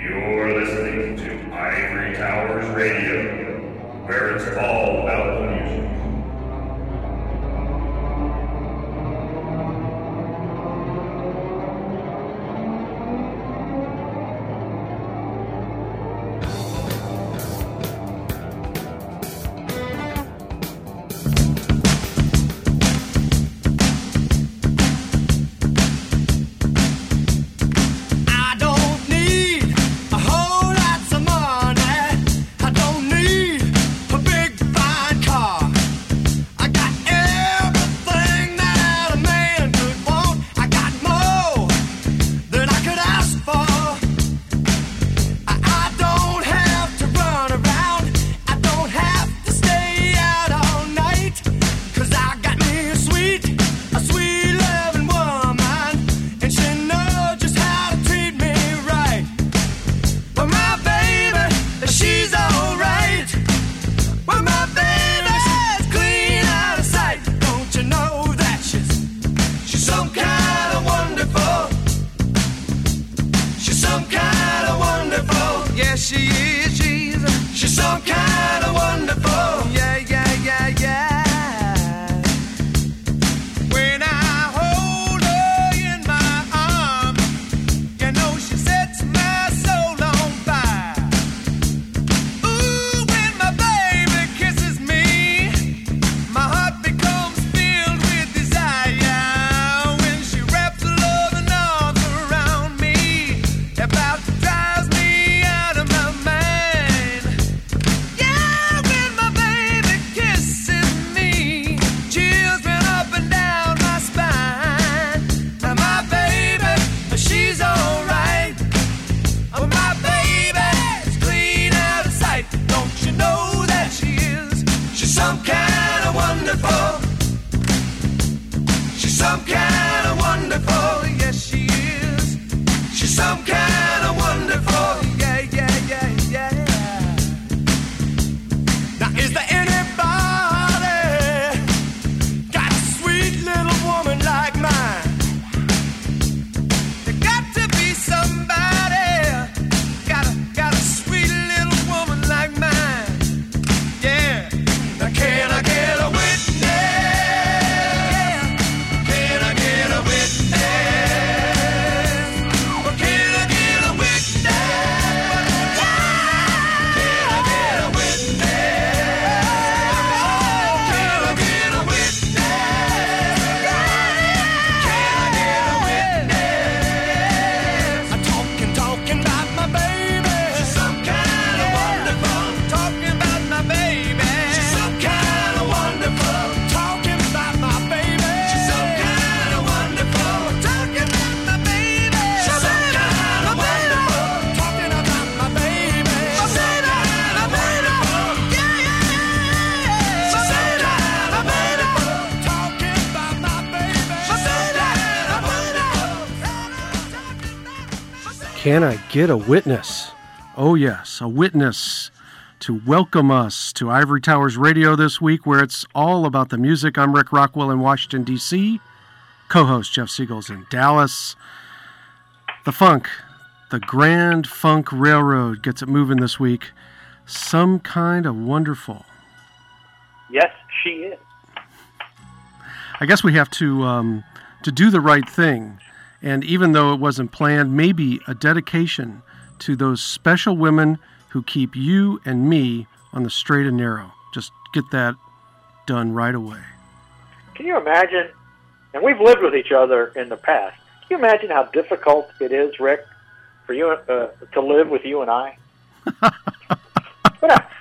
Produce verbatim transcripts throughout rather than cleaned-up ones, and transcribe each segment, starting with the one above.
You're listening to Ivory Towers Radio, where it's all about the music. Can I get a witness? Oh yes, a witness to welcome us to Ivory Towers Radio this week, where it's all about the music. I'm Rick Rockwell in Washington, D C Co-host Jeff Siegel's in Dallas. The funk, the Grand Funk Railroad gets it moving this week. Some Kind of Wonderful. Yes, she is. I guess we have to um, to do the right thing. And even though it wasn't planned, maybe a dedication to those special women who keep you and me on the straight and narrow. Just get that done right away. Can you imagine, and we've lived with each other in the past, can you imagine how difficult it is, Rick, for you uh, to live with you and I? What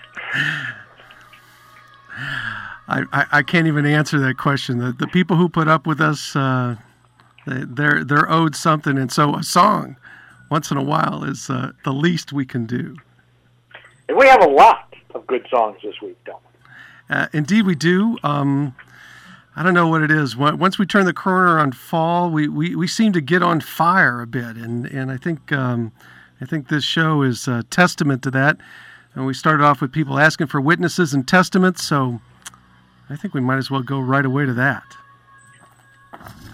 I, I, I can't even answer that question. The, the people who put up with us... Uh, They're they're owed something, and so a song, once in a while, is uh, the least we can do. And we have a lot of good songs this week, don't we? Uh, indeed, we do. Um, I don't know what it is. Once we turn the corner on fall, we, we, we seem to get on fire a bit, and and I think um, I think this show is a testament to that. And we started off with people asking for witnesses and testaments, so I think we might as well go right away to that.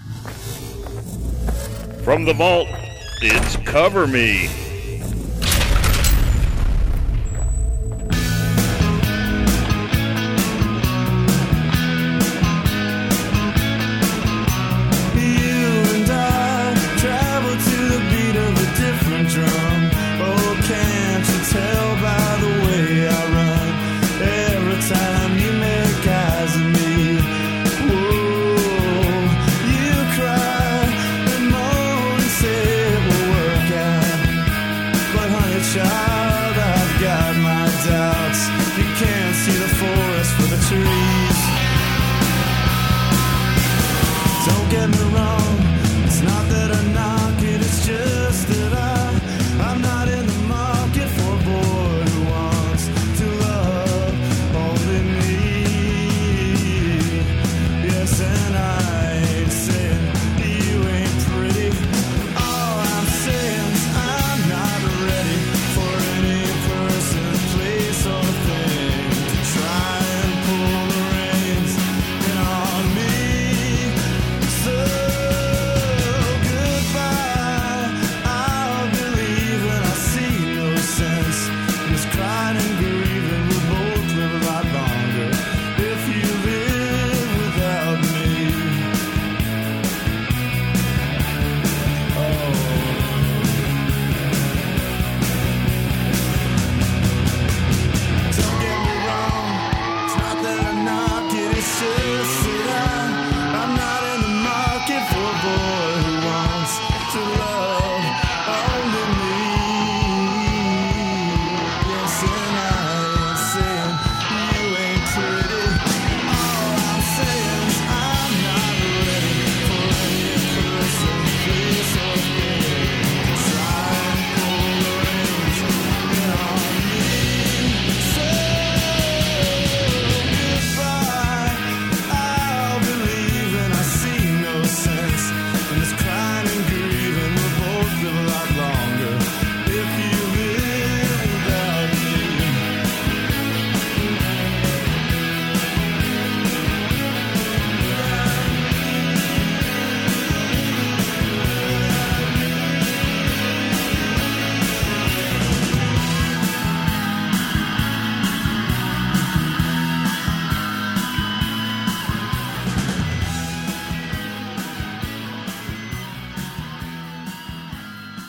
From the vault, it's Cover Me.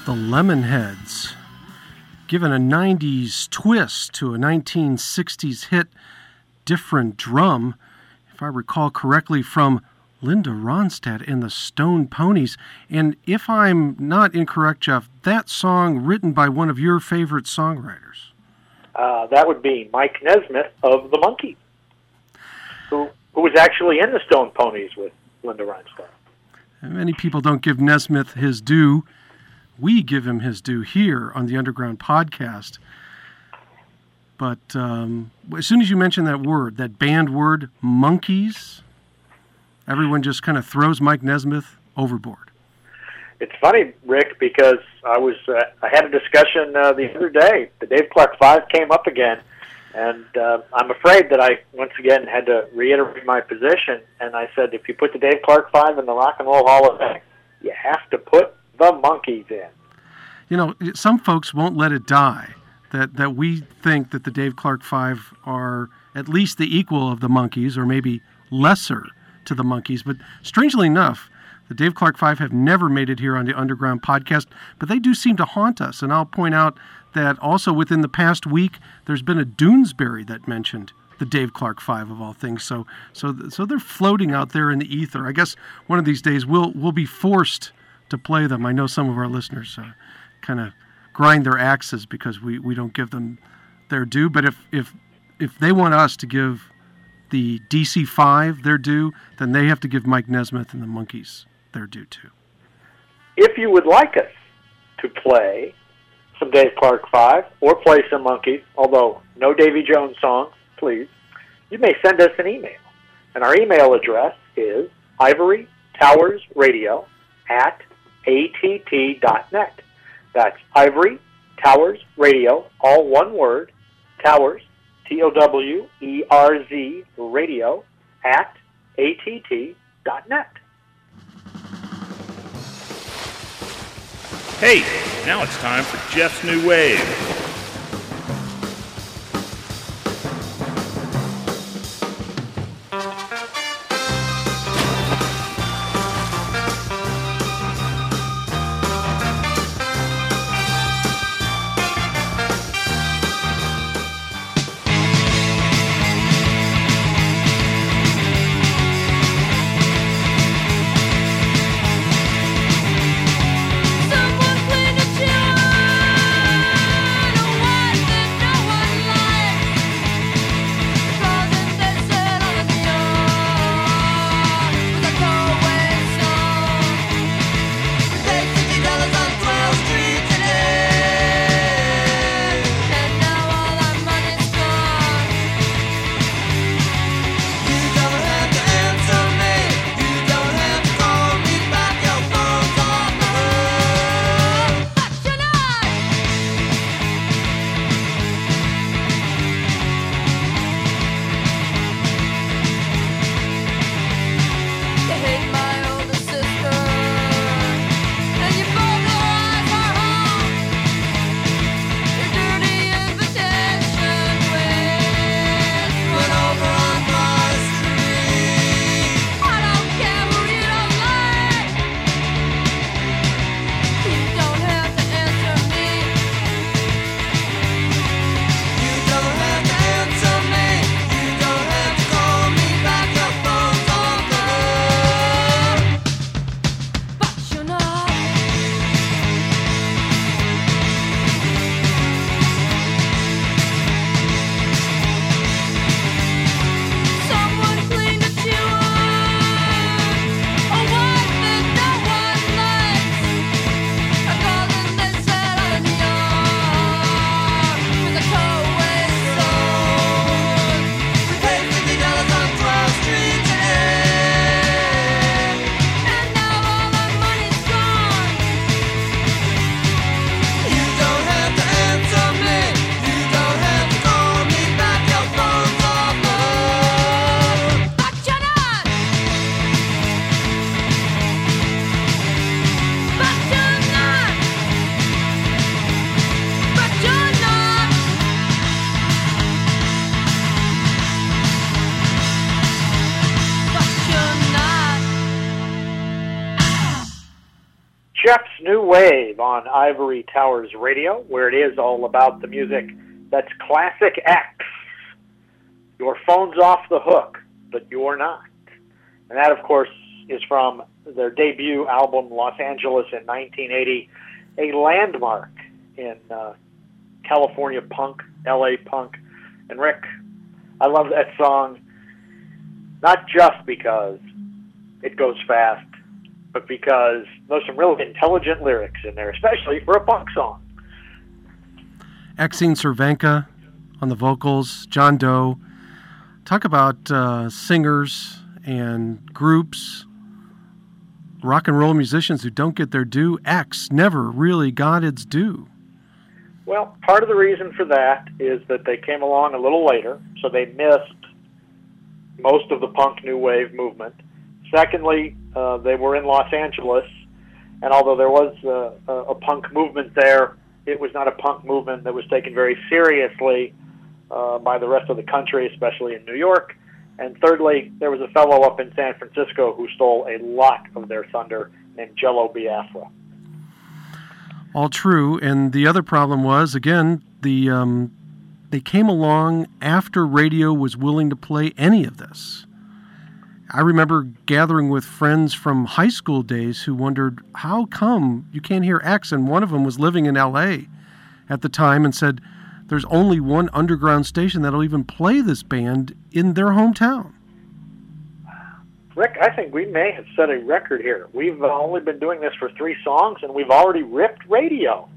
the Lemonheads, given a nineties twist to a nineteen sixties hit, Different Drum, if I recall correctly, from Linda Ronstadt and the Stone Ponies. And if I'm not incorrect, Jeff, that song written by one of your favorite songwriters. Uh, that would be Mike Nesmith of the Monkees, who who was actually in the Stone Ponies with Linda Ronstadt. Many people don't give Nesmith his due. We give him his due here on the Underground Podcast. But um, as soon as you mention that word, that banned word, Monkees, everyone just kind of throws Mike Nesmith overboard. It's funny, Rick, because I was uh, I had a discussion uh, the other day. The Dave Clark Five came up again, and uh, I'm afraid that I once again had to reiterate my position. And I said, if you put the Dave Clark Five in the Rock and Roll Hall of Fame, you have to put the Monkees in. You know, some folks won't let it die that that we think that the Dave Clark Five are at least the equal of the Monkees, or maybe lesser to the Monkees. But strangely enough, the Dave Clark Five have never made it here on the Underground Podcast, but they do seem to haunt us. And I'll point out that also within the past week, there's been a Doonesbury that mentioned the Dave Clark Five of all things. So, so, so they're floating out there in the ether. I guess one of these days we'll we'll be forced to play them. I know some of our listeners uh, kind of grind their axes because we, we don't give them their due. But if if if they want us to give the D C Five their due, then they have to give Mike Nesmith and the Monkees their due too. If you would like us to play some Dave Clark Five or play some Monkees, although no Davy Jones songs, please, you may send us an email. And our email address is ivory towers radio at A T T dot net. That's Ivory Towers Radio, all one word, Towers, T O W E R Z radio, at A T T dot net. Hey, now it's time for Jeff's New Wave. Someone clean the Jeff's New Wave on Ivory Towers Radio, where it is all about the music that's Classic X. Your phone's off the hook, but you're not. And that, of course, is from their debut album, Los Angeles, in nineteen eighty, a landmark in uh, California punk, L A punk. And Rick, I love that song, not just because it goes fast, but because there's some really intelligent lyrics in there, especially for a punk song. Exene Cervenka on the vocals, John Doe. Talk about uh, singers and groups, rock and roll musicians who don't get their due. X never really got its due. Well, part of the reason for that is that they came along a little later, so they missed most of the punk new wave movement. Secondly, uh, they were in Los Angeles, and although there was uh, a, a punk movement there, it was not a punk movement that was taken very seriously uh, by the rest of the country, especially in New York. And thirdly, there was a fellow up in San Francisco who stole a lot of their thunder named Jello Biafra. All true, and the other problem was, again, the um, they came along after radio was willing to play any of this. I remember gathering with friends from high school days who wondered, how come you can't hear X? And one of them was living in L A at the time and said, there's only one underground station that'll even play this band in their hometown. Rick, I think we may have set a record here. We've only been doing this for three songs, and we've already ripped radio.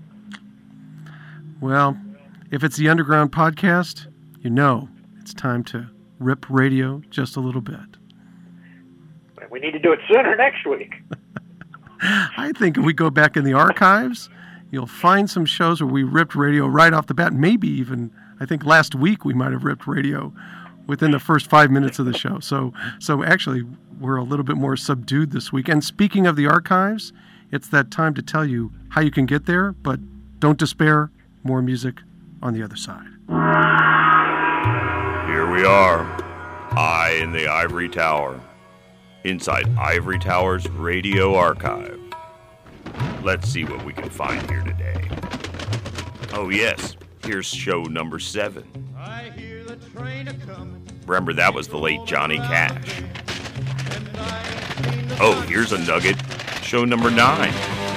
Well, if it's the Underground Podcast, you know it's time to rip radio just a little bit. We need to do it sooner next week. I think if we go back in the archives, you'll find some shows where we ripped radio right off the bat. Maybe even, I think last week we might have ripped radio within the first five minutes of the show. So, so actually, we're a little bit more subdued this week. And speaking of the archives, it's that time to tell you how you can get there, but don't despair. More music on the other side. Here we are, high in the Ivory Tower, inside Ivory Tower's radio archive. Let's see what we can find here today. Oh yes, here's show number seven. I hear the train a-comin'. Remember, that was the late Johnny Cash. Oh, here's a nugget. Show number nine.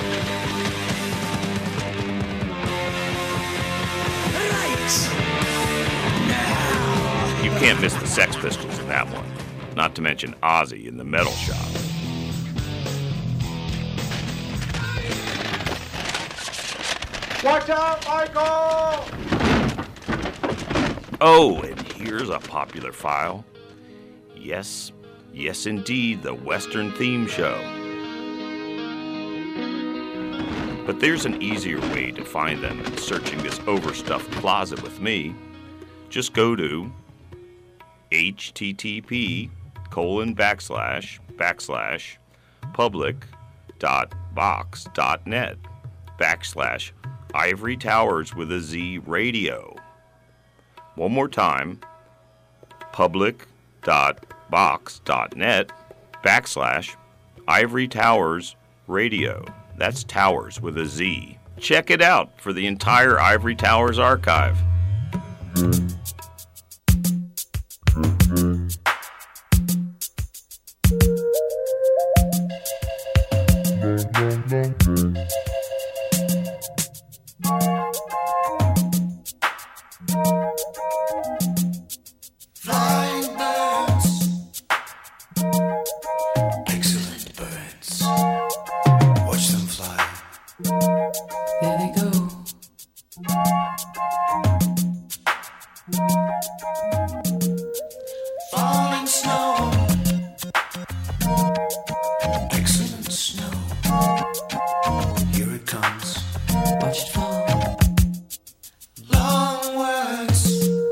You can't miss the Sex Pistols in that one. Not to mention Ozzy in the Metal Shop. Watch out, Michael! Oh, and here's a popular file. Yes, yes indeed, the Western Theme Show. But there's an easier way to find them than searching this overstuffed closet with me. Just go to http colon backslash backslash public dot box dot net backslash Ivory Towers with a Z radio. One more time, public dot box dot net backslash Ivory Towers radio. That's Towers with a Z. Check it out for the entire Ivory Towers archive. Flying birds, excellent birds. Watch them fly. There they go. Falling snow, excellent snow. Here it comes. Watch it fall. Long words,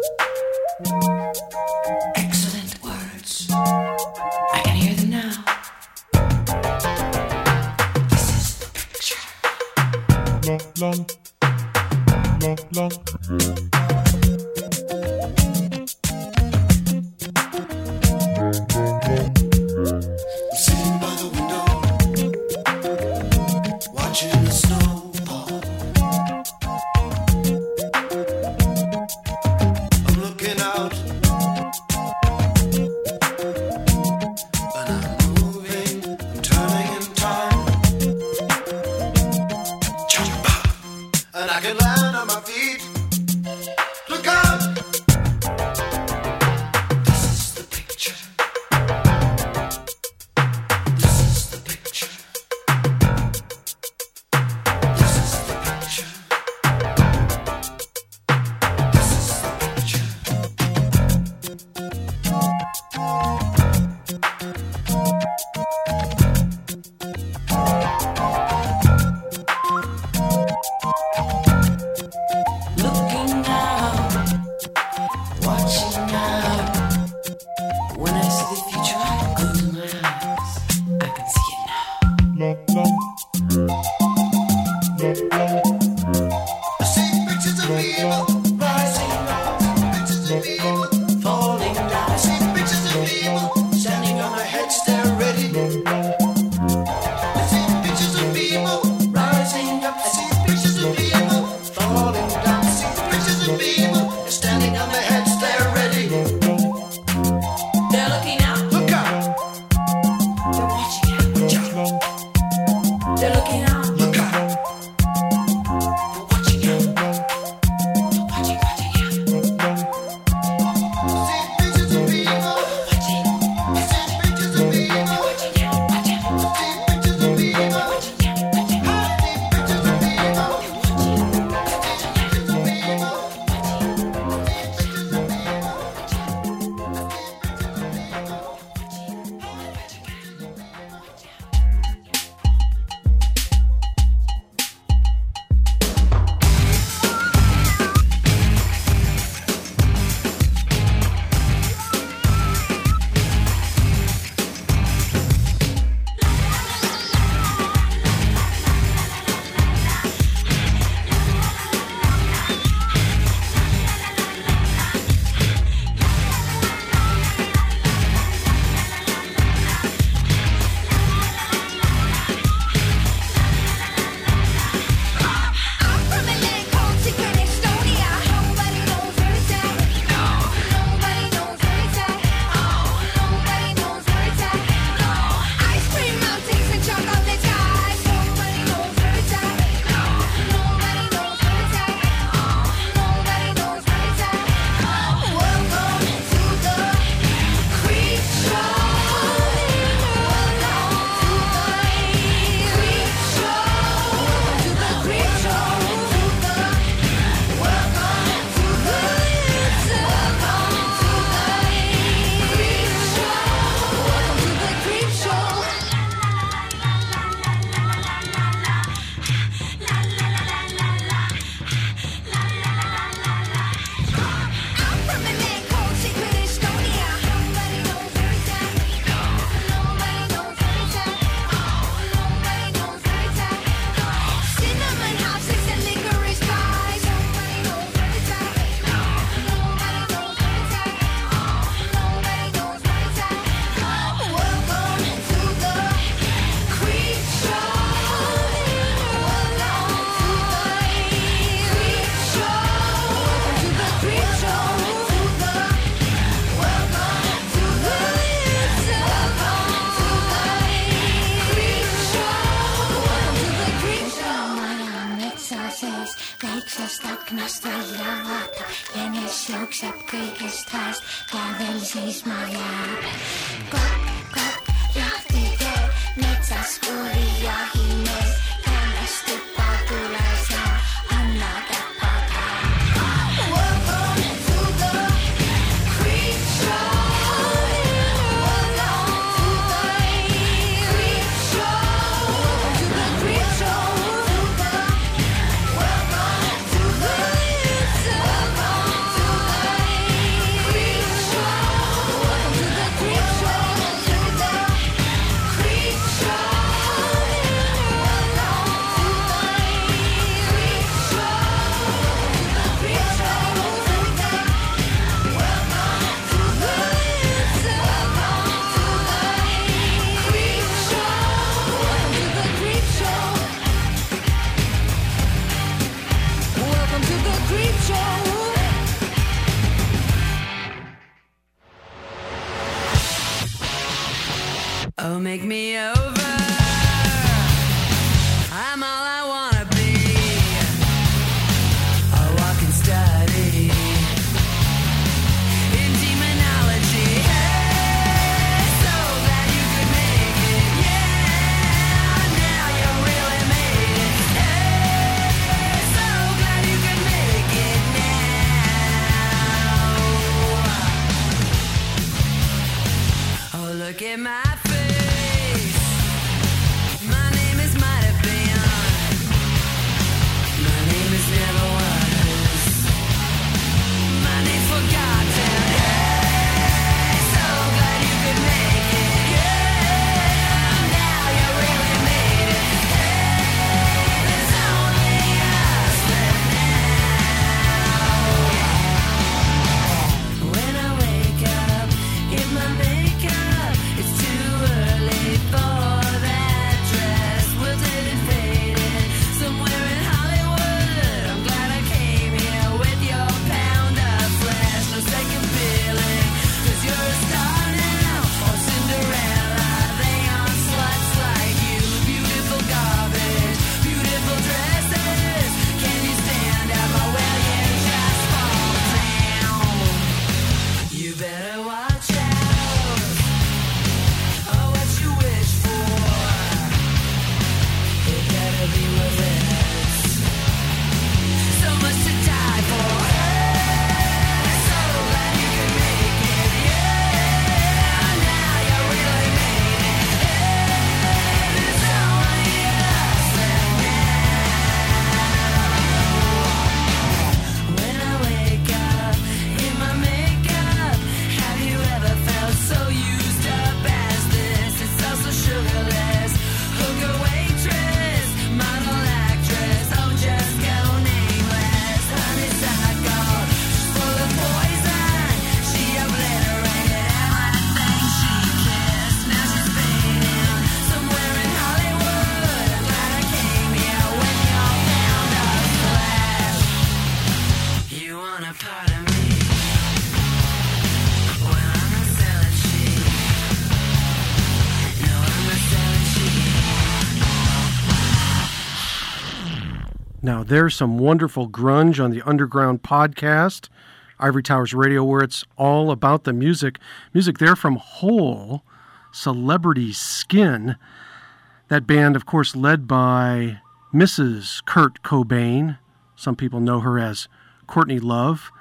excellent words. I can hear them now. This is the picture. Long, long, long, long. I'm sitting by the window, watching Armastajia vaatab ja neist jookseb kõigest ajast käevel seisma jääb. Kopp, kopp, lahti tee, metsas uuri jahimees, ennast tuppa tules ja anna käppaga. Welcome to the Creep Show. Oh, make me over. I'm all I wanna be. A walking study in demonology. Hey, so glad you could make it. Yeah, now you really made it. Hey, so glad you could make it now. Oh, look at my Now, there's some wonderful grunge on the Underground podcast, Ivory Towers Radio, where it's all about the music. Music there from Hole, Celebrity Skin. That band, of course, led by Missus Kurt Cobain. Some people know her as Courtney Love.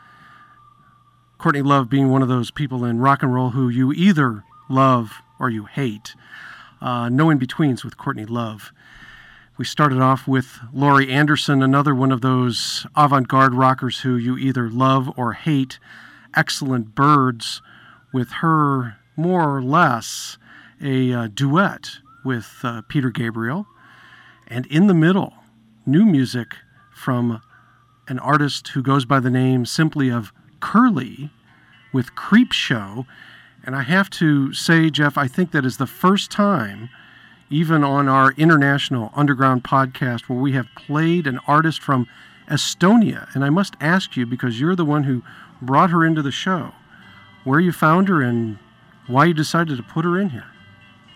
Courtney Love being one of those people in rock and roll who you either love or you hate. Uh, no in-betweens with Courtney Love. We started off with Laurie Anderson, another one of those avant-garde rockers who you either love or hate. Excellent Birds, with her more or less a uh, duet with uh, Peter Gabriel. And in the middle, new music from an artist who goes by the name simply of Curly with Creep Show. And I have to say, Jeff, I think that is the first time, even on our international underground podcast, where we have played an artist from Estonia. And I must ask you, because you're the one who brought her into the show, where you found her and why you decided to put her in here.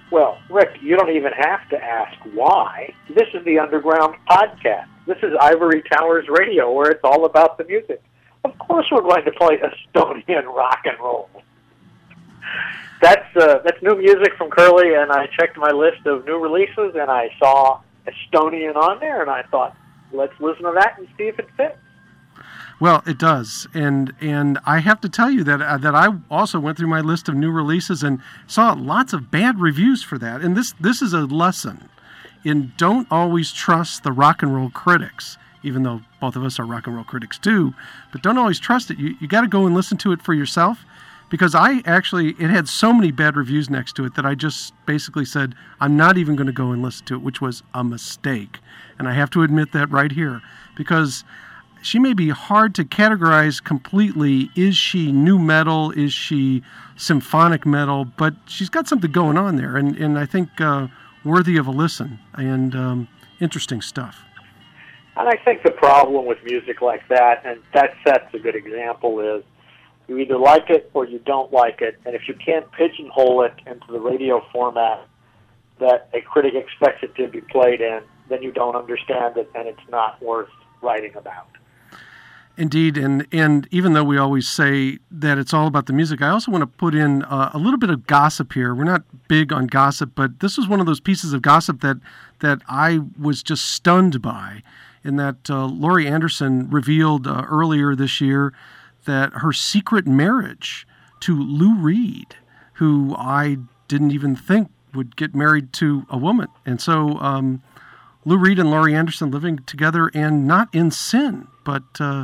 Well, Rick, you don't even have to ask why. This is the Underground Podcast. This is Ivory Towers Radio, where it's all about the music. Of course we're going to play Estonian rock and roll. That's uh, that's new music from Curly, and I checked my list of new releases, and I saw Estonian on there, and I thought, let's listen to that and see if it fits. Well, it does, and and I have to tell you that uh, that I also went through my list of new releases and saw lots of bad reviews for that. And this this is a lesson in don't always trust the rock and roll critics, even though both of us are rock and roll critics too. But don't always trust it. You you got to go and listen to it for yourself, because I actually it had so many bad reviews next to it that I just basically said I'm not even going to go and listen to it, which was a mistake. And I have to admit that right here, because she may be hard to categorize completely. Is she new metal? Is she symphonic metal? But she's got something going on there, and, and I think uh, worthy of a listen, and um, interesting stuff. And I think the problem with music like that, and that set's a good example, is you either like it or you don't like it, and if you can't pigeonhole it into the radio format that a critic expects it to be played in, then you don't understand it, and it's not worth writing about. Indeed, and, and even though we always say that it's all about the music, I also want to put in uh, a little bit of gossip here. We're not big on gossip, but this was one of those pieces of gossip that, that I was just stunned by, in that uh, Laurie Anderson revealed uh, earlier this year that her secret marriage to Lou Reed, who I didn't even think would get married to a woman. And so um, Lou Reed and Laurie Anderson living together and not in sin, but uh,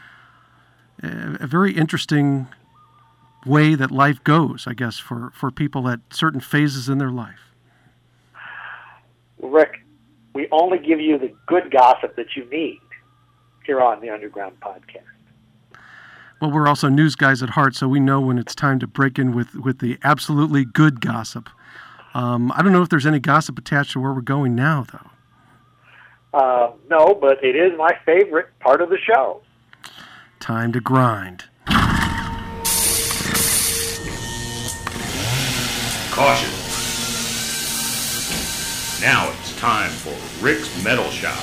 a very interesting way that life goes, I guess, for, for people at certain phases in their life. Rick, we only give you the good gossip that you need here on the Underground Podcast. Well, we're also news guys at heart, so we know when it's time to break in with, with the absolutely good gossip. Um, I don't know if there's any gossip attached to where we're going now, though. Uh, no, but it is my favorite part of the show. Time to grind. Caution. Now it's time for Rick's Metal Shop.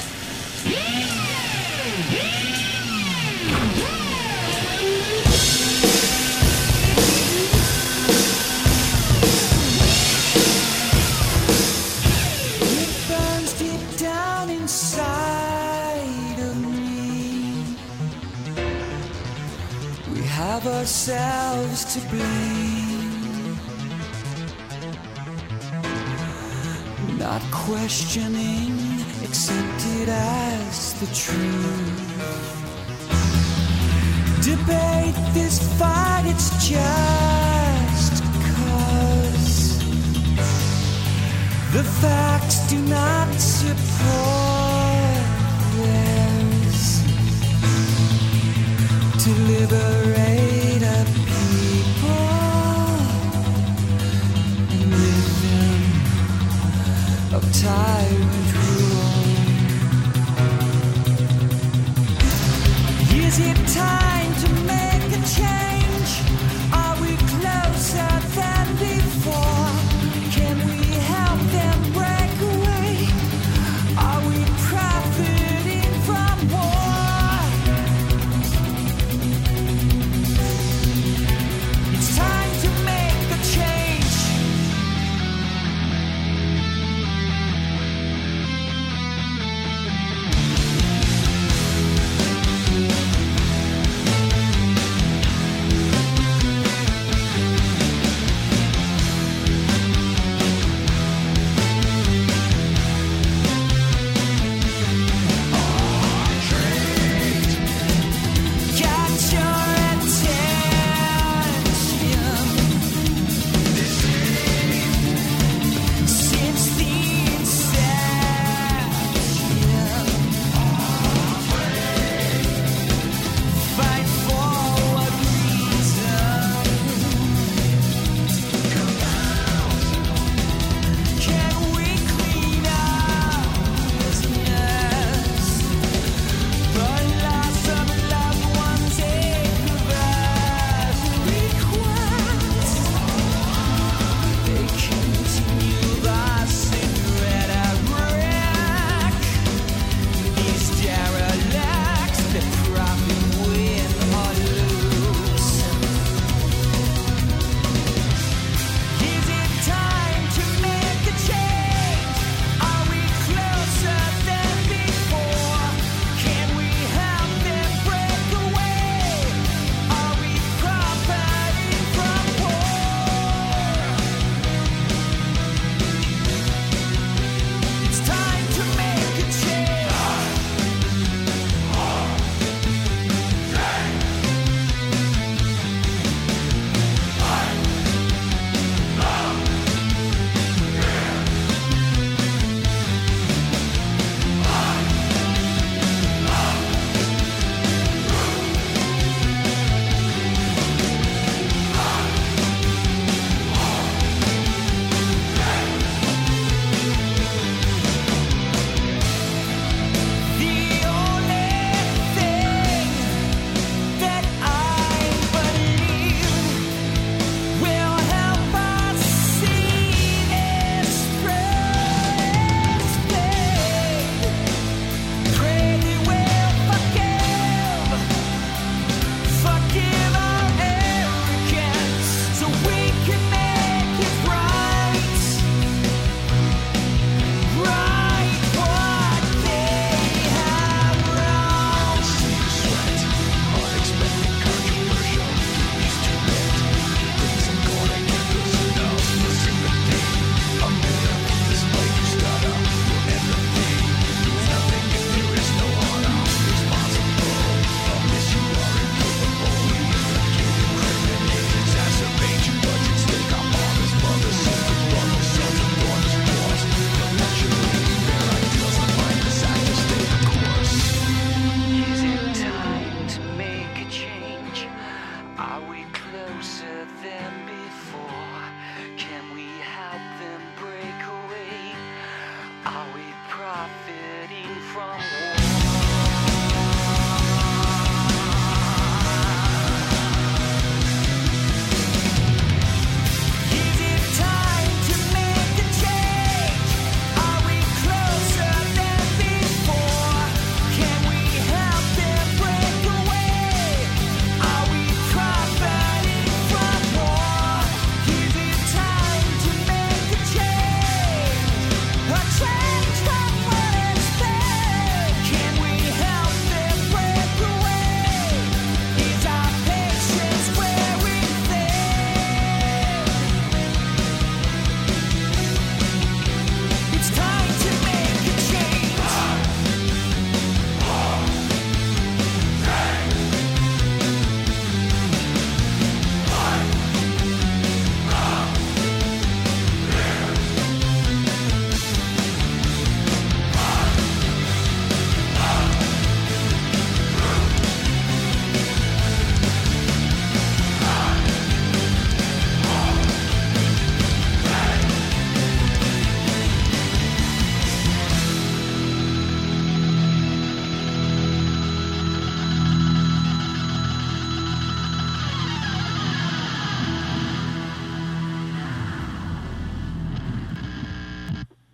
It burns deep down inside of me. We have ourselves to blame, not questioning, accepted as the truth. Debate this fight, it's just cause the facts do not support theirs. To liberate a people and rid them of tyrant rule. Is it time to make a change? Are we closer than before? Can we help them break away? Are we profiting from war? It's time to make a change.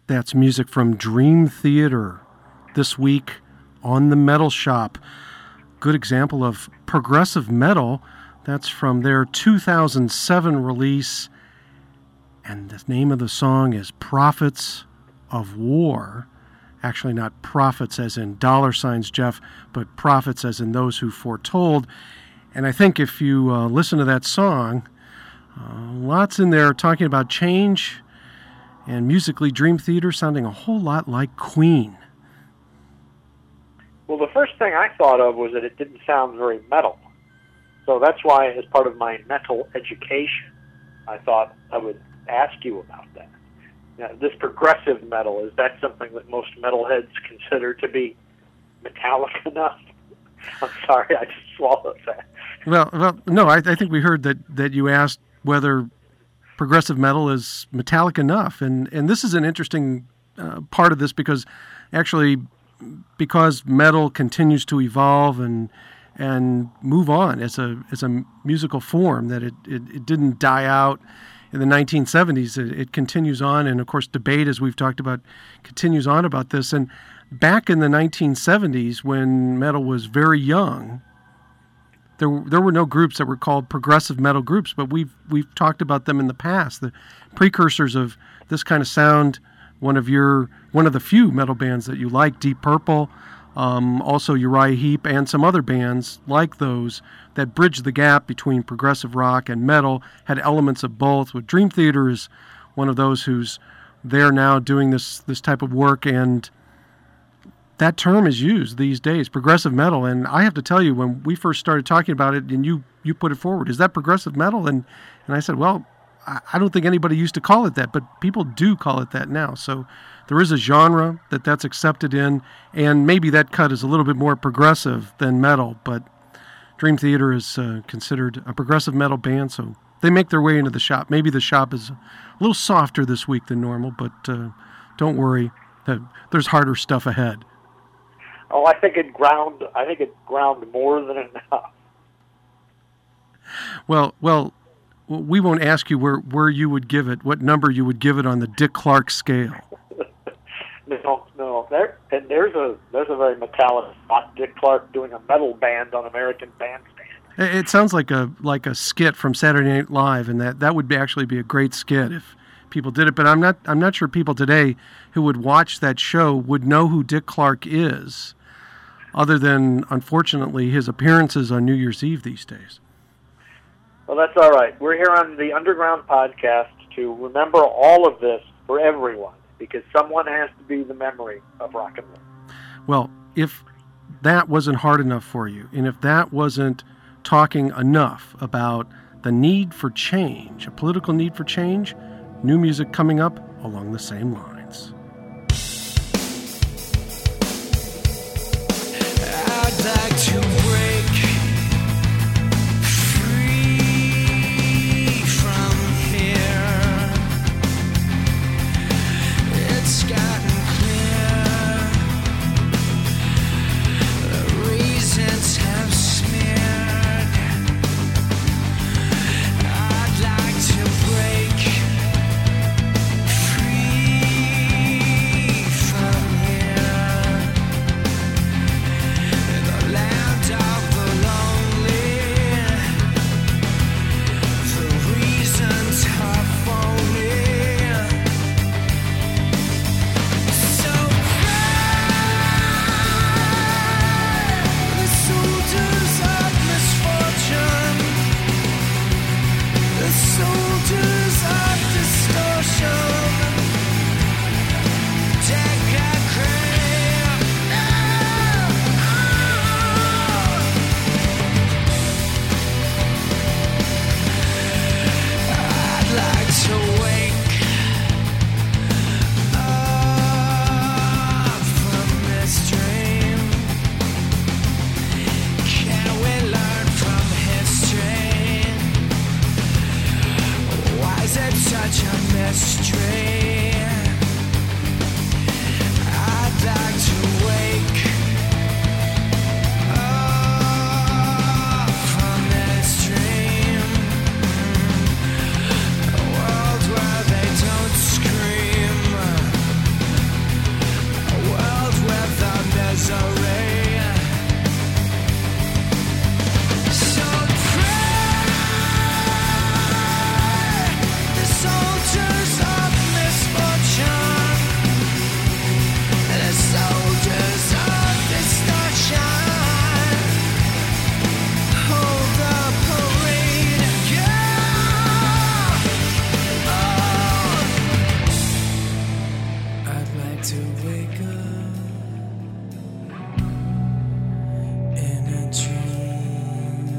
That's music from Dream Theater this week on the Metal Shop. Good example of progressive metal. That's from their two thousand seven release, and the name of the song is Prophets of War. Actually, not prophets as in dollar signs, Jeff, but prophets as in those who foretold. And I think if you uh, listen to that song, uh, lots in there talking about change, and musically Dream Theater sounding a whole lot like Queen. Well, the first thing I thought of was that it didn't sound very metal. So that's why, as part of my metal education, I thought I would ask you about that. Now, this progressive metal, is that something that most metalheads consider to be metallic enough? I'm sorry, I just swallowed that. Well, well, no, I, I think we heard that, that you asked whether progressive metal is metallic enough, and and this is an interesting uh, part of this because, actually, because metal continues to evolve and and move on as a as a musical form, that it it, it didn't die out in the nineteen seventies. It, it continues on, and of course, debate, as we've talked about, continues on about this. And back in the nineteen seventies, when metal was very young, there there were no groups that were called progressive metal groups, but we've we've talked about them in the past. The precursors of this kind of sound, one of your one of the few metal bands that you like, Deep Purple, um, also Uriah Heep, and some other bands like those that bridged the gap between progressive rock and metal, had elements of both. With Dream Theater is one of those who's there now doing this this type of work, and that term is used these days, progressive metal. And I have to tell you, when we first started talking about it, and you you put it forward, is that progressive metal? And and I said, well, I, I don't think anybody used to call it that, but people do call it that now. So there is a genre that that's accepted in, and maybe that cut is a little bit more progressive than metal, but Dream Theater is uh, considered a progressive metal band, so they make their way into the shop. Maybe the shop is a little softer this week than normal, but uh, don't worry, there's harder stuff ahead. Oh, I think it ground. I think it ground more than enough. Well, well, we won't ask you where, where you would give it, what number you would give it on the Dick Clark scale. no, no. There and there's a there's a very metallic spot. Dick Clark doing a metal band on American Bandstand. It sounds like a like a skit from Saturday Night Live, and that, that would be actually be a great skit if people did it. But I'm not I'm not sure people today who would watch that show would know who Dick Clark is, other than, unfortunately, his appearances on New Year's Eve these days. Well, that's all right. We're here on the Underground Podcast to remember all of this for everyone, because someone has to be the memory of rock and roll. Well, if that wasn't hard enough for you, and if that wasn't talking enough about the need for change, a political need for change, new music coming up along the same lines. I'd like to break free from here. It's gotten clear. The reasons have smeared. I'd like to break free from here. The land to wake up in a dream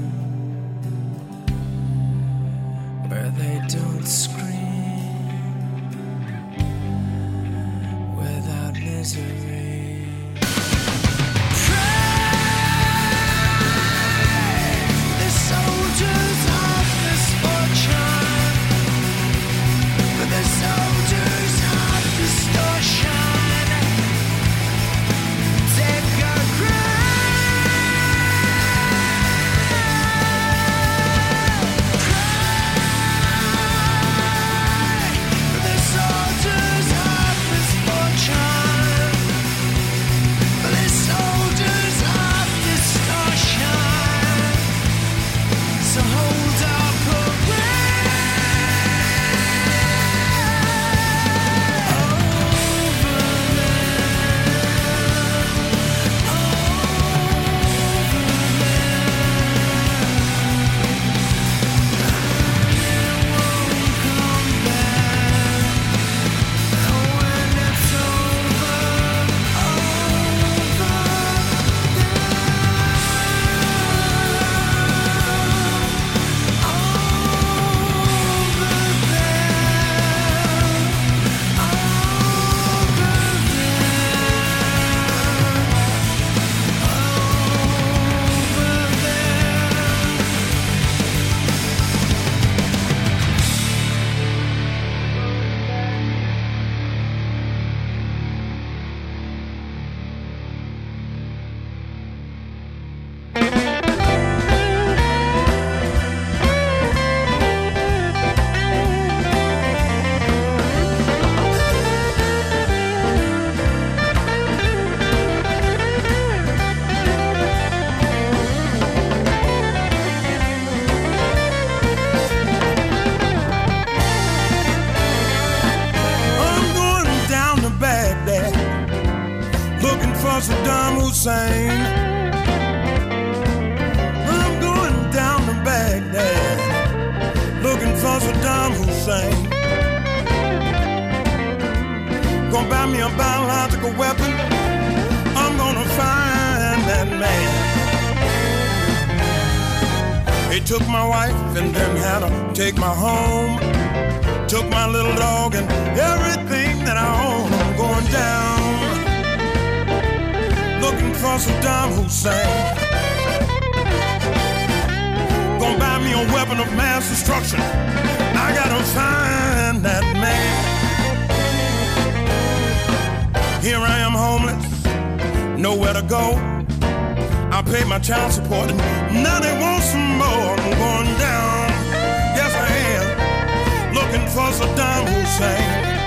where they don't scream without misery. Pray the soldiers of misfortune, but the soldiers of distortion take a the soldiers of misfortune, the soldiers of distortion. So hold up Saddam Hussein. I'm going down to Baghdad, looking for Saddam Hussein. Gonna buy me a biological weapon. I'm gonna find that man. He took my wife and then had to take my home. Took my little dog and everything that I own. I'm going down, looking for Saddam Hussein. Gonna buy me a weapon of mass destruction. I gotta find that man. Here I am homeless, nowhere to go. I paid my child support and now they want some more. I'm going down, yes I am, looking for Saddam Hussein.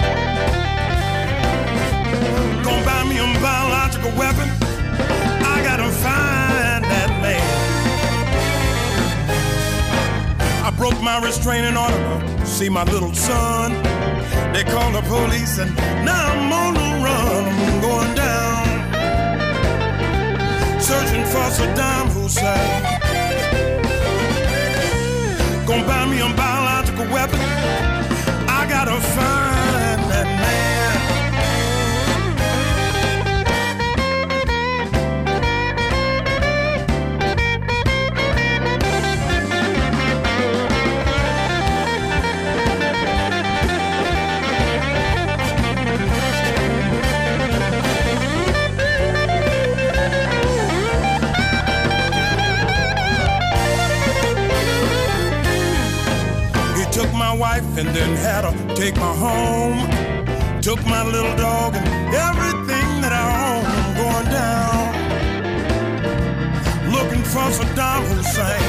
Gonna buy me a biological weapon. I gotta find that man. I broke my restraining order to see my little son. They called the police and now I'm on the run. I'm going down, searching for Saddam Hussein. Gonna buy me a biological weapon. I gotta find that man. Took my wife and then had to take my home. Took my little dog and everything that I own. I'm going down, looking for Saddam Hussein.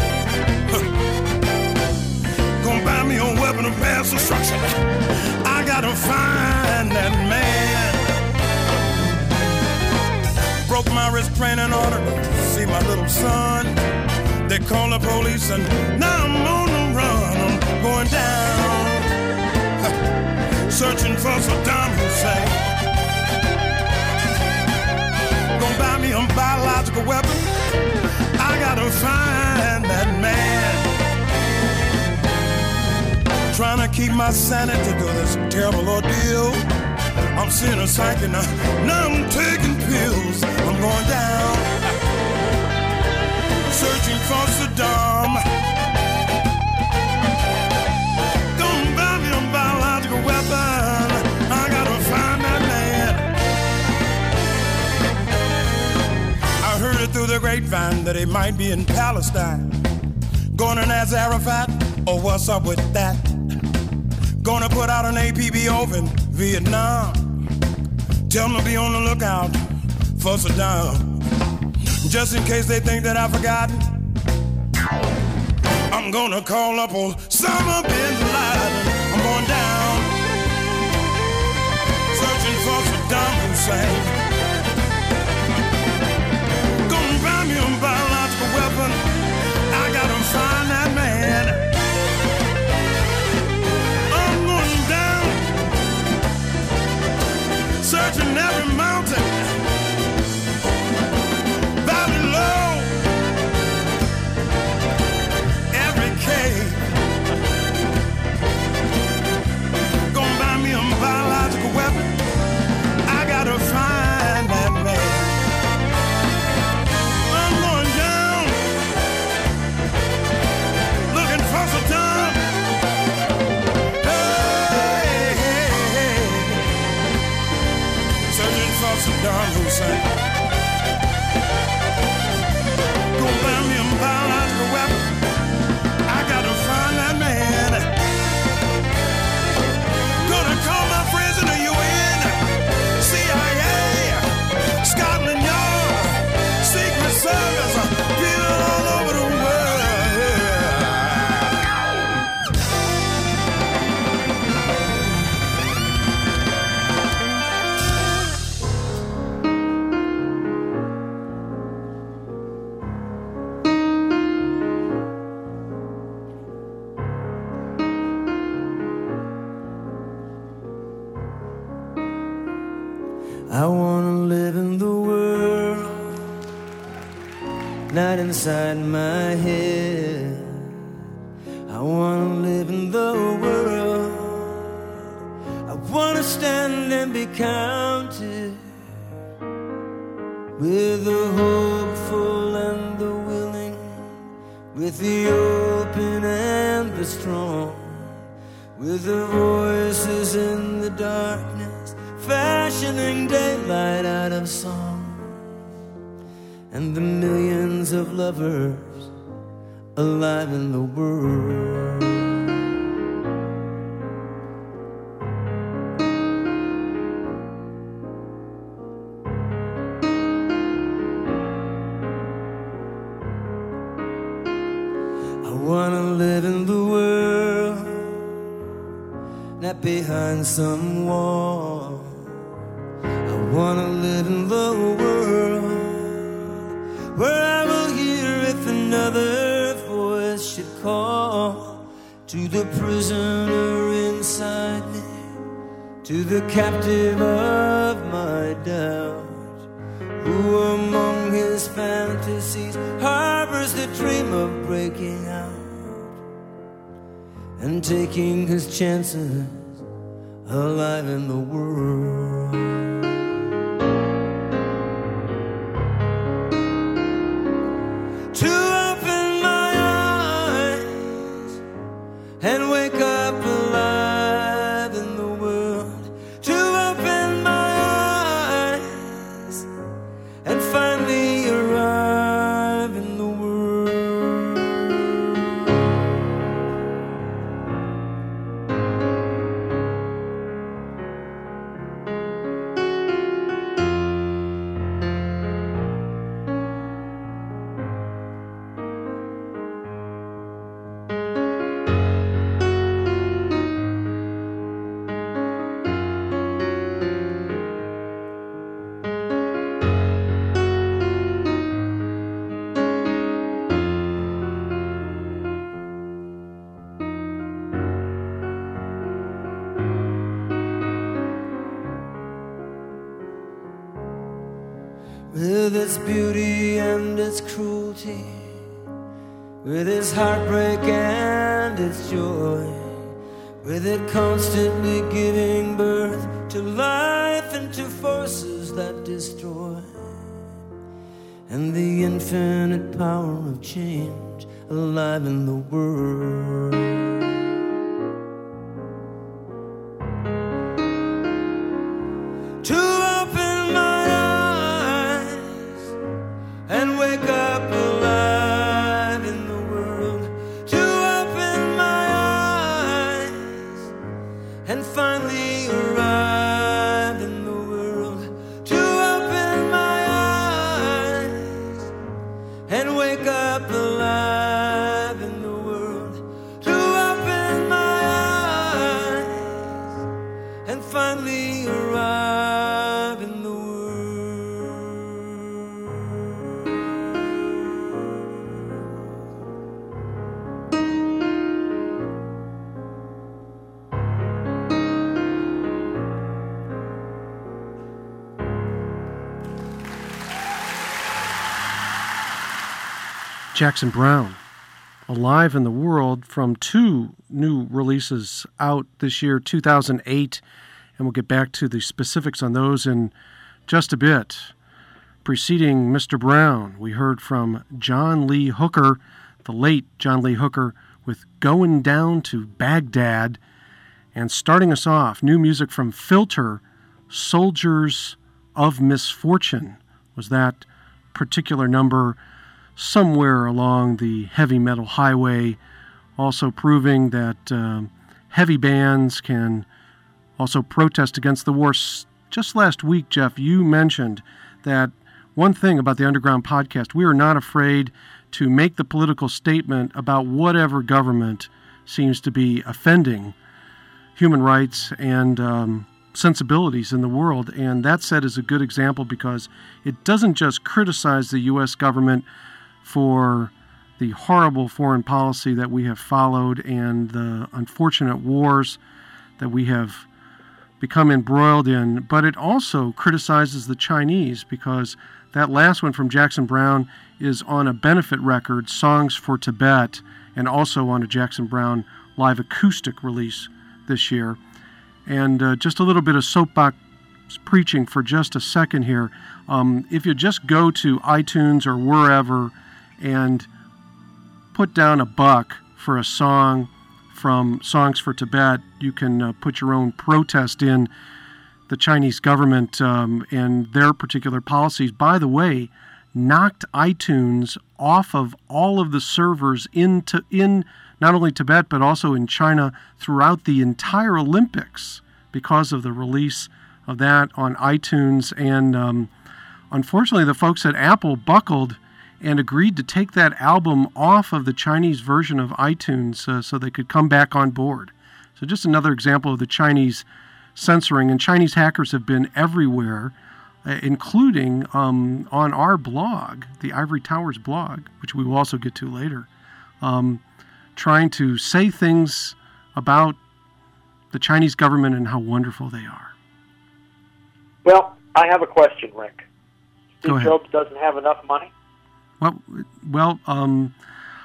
Gonna buy me a weapon of mass destruction. I gotta find that man. Broke my restraining order to see my little son. They call the police and now I'm on the run. I'm going down, searching for Saddam Hussein. Gonna buy me a biological weapon. I gotta find that man. Trying to keep my sanity through this terrible ordeal. I'm seeing a psychic now. Now I'm taking pills. I'm going down. Searching for Saddam. Gonna buy me a biological weapon. I gotta find that man. I heard it through the grapevine that he might be in Palestine. Going to Nazar Arafat, or what's up with that? Gonna put out an A P B over in Vietnam. Tell them to be on the lookout for Saddam. Just in case they think that I've forgotten, I'm gonna call up Osama bin Laden. I'm going down, searching for Saddam Hussein. Gonna buy me a biological weapon. I gotta find that man. I'm going down, searching every mountain, valley low, every cave. Gonna buy me a biological weapon. I gotta find that man. I'm going down, looking for Saddam. Hey, hey, hey. Searching for Saddam Hussein. Gonna buy me a biological weapon. I gotta find that man. Gonna call my friends in the U N, C I A, Scotland Yard, Secret Service, people all over the world. I wanna live in the world, not inside my head. I wanna live in the world. I wanna stand and be counted with the hopeful and the willing, with the open and the strong, with the voices in the darkness, fashioning daylight out of song, and the millions of lovers alive in the world. I wanna live in the world, not behind some wall. I wanna live in the world where I will hear if another voice should call to the prisoner inside me, to the captive of my doubt, who among his fantasies harbors the dream of breaking out and taking his chances alive in the world. To open my eyes and wake up alive in the world. To open my eyes and finally arrive in the world. with its beauty and its cruelty, with its heartbreak and its joy, with it constantly giving birth to life and to forces that destroy, and the infinite power of change alive in the world. To open my eyes and wake up alive in the world. To open my eyes and finally arrive in the world. To open my eyes and wake up alive in the world. To open my eyes and finally arrive in the world. Jackson Browne, Alive in the World, from two new releases out this year, two thousand eight, and we'll get back to the specifics on those in just a bit. Preceding Mister Browne, we heard from John Lee Hooker, the late John Lee Hooker, with Going Down to Baghdad, and starting us off, new music from Filter, Soldiers of Misfortune, was that particular number, somewhere along the heavy metal highway, also proving that um, heavy bands can also protest against the war. Just last week, Jeff, you mentioned that one thing about the Underground Podcast, we are not afraid to make the political statement about whatever government seems to be offending human rights and um, sensibilities in the world. And that said is a good example because it doesn't just criticize the U S government for the horrible foreign policy that we have followed and the unfortunate wars that we have become embroiled in, but it also criticizes the Chinese because that last one from Jackson Browne is on a benefit record, Songs for Tibet, and also on a Jackson Browne live acoustic release this year. And uh, just a little bit of soapbox preaching for just a second here. Um, if you just go to iTunes or wherever and put down a buck for a song from Songs for Tibet, you can uh, put your own protest in the Chinese government um, and their particular policies. By the way, knocked iTunes off of all of the servers in, to, in not only Tibet but also in China throughout the entire Olympics because of the release of that on iTunes. And um, unfortunately, the folks at Apple buckled and agreed to take that album off of the Chinese version of iTunes uh, so they could come back on board. So just another example of the Chinese censoring. And Chinese hackers have been everywhere, uh, including um, on our blog, the Ivory Towers blog, which we will also get to later, um, trying to say things about the Chinese government and how wonderful they are. Well, I have a question, Rick. Go Steve ahead. Jobs doesn't have enough money? Well, well, um,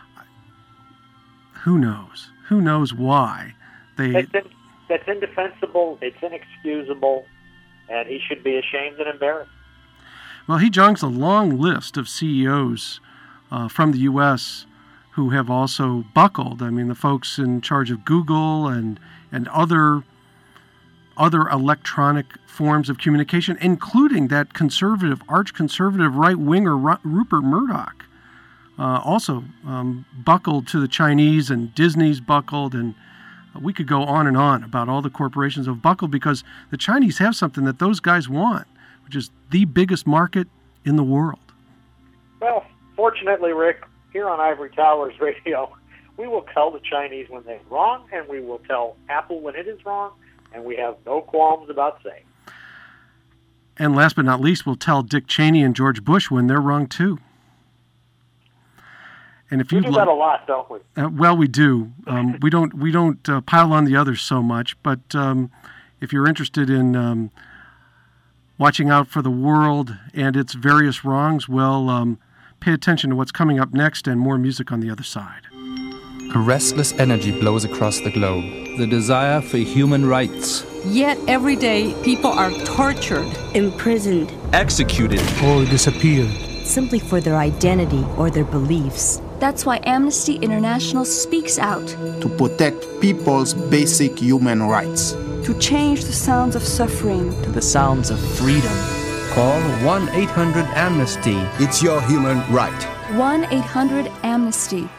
who knows? Who knows why they? That's, in, that's indefensible, it's inexcusable, and he should be ashamed and embarrassed. Well, he joins a long list of C E Os uh, from the U S who have also buckled. I mean, the folks in charge of Google and and other other electronic forms of communication, including that conservative, arch-conservative right-winger Ru- Rupert Murdoch, uh, also um, buckled to the Chinese, and Disney's buckled, and we could go on and on about all the corporations have buckled because the Chinese have something that those guys want, which is the biggest market in the world. Well, fortunately, Rick, here on Ivory Towers Radio, we will tell the Chinese when they're wrong, and we will tell Apple when it is wrong, and we have no qualms about saying. And last but not least, we'll tell Dick Cheney and George Bush when they're wrong too. And if We you do lo- that a lot, don't we? Uh, well, we do. Um, we don't. We don't uh, pile on the others so much. But um, if you're interested in um, watching out for the world and its various wrongs, well, um, pay attention to what's coming up next and more music on the other side. A restless energy blows across the globe. The desire for human rights. Yet every day, people are tortured, imprisoned, executed, or disappeared, simply for their identity or their beliefs. That's why Amnesty International speaks out. To protect people's basic human rights. To change the sounds of suffering to the sounds of freedom. Call one eight hundred amnesty. It's your human right. one eight hundred amnesty.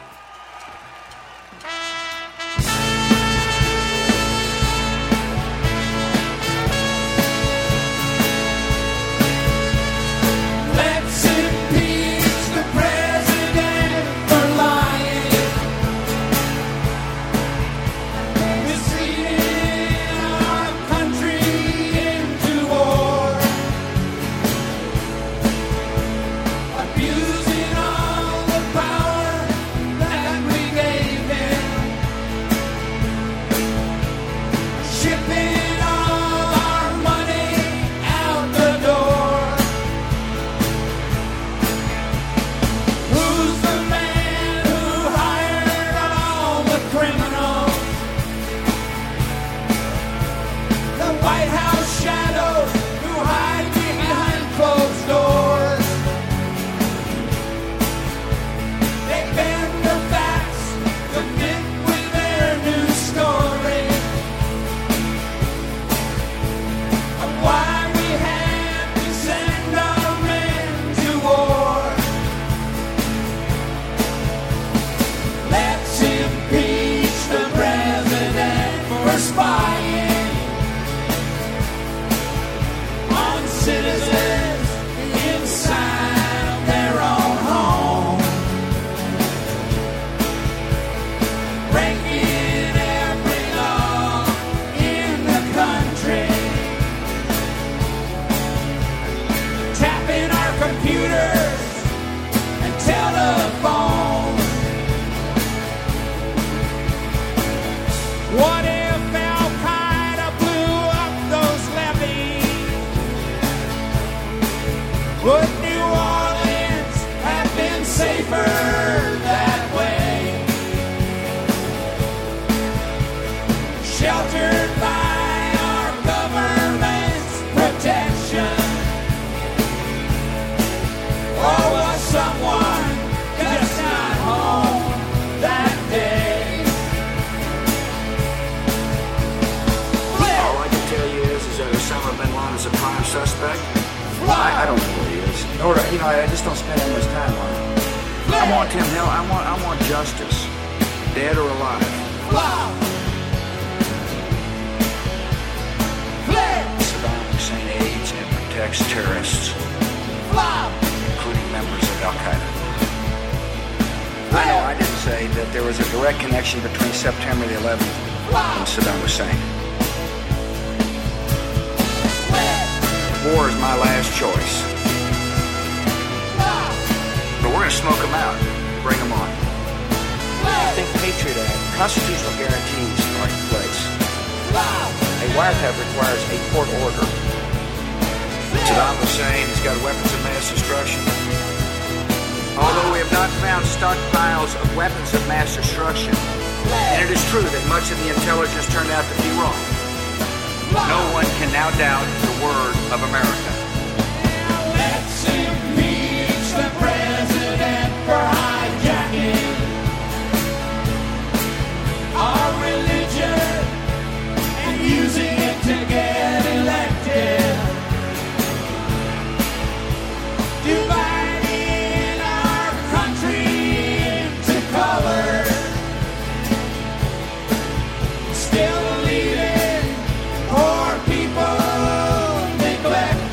Still leaving poor people neglected.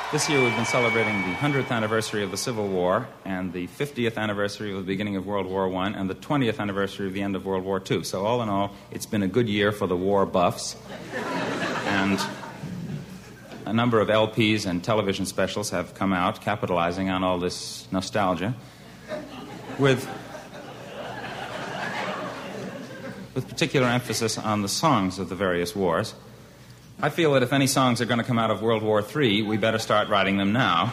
This year we've been celebrating the hundredth anniversary of the Civil War and the fiftieth anniversary of the beginning of World War One and the twentieth anniversary of the end of World War Two. So all in all, it's been a good year for the war buffs. And a number of L Ps and television specials have come out capitalizing on all this nostalgia with, with particular emphasis on the songs of the various wars. I feel that if any songs are going to come out of World War Three, we better start writing them now.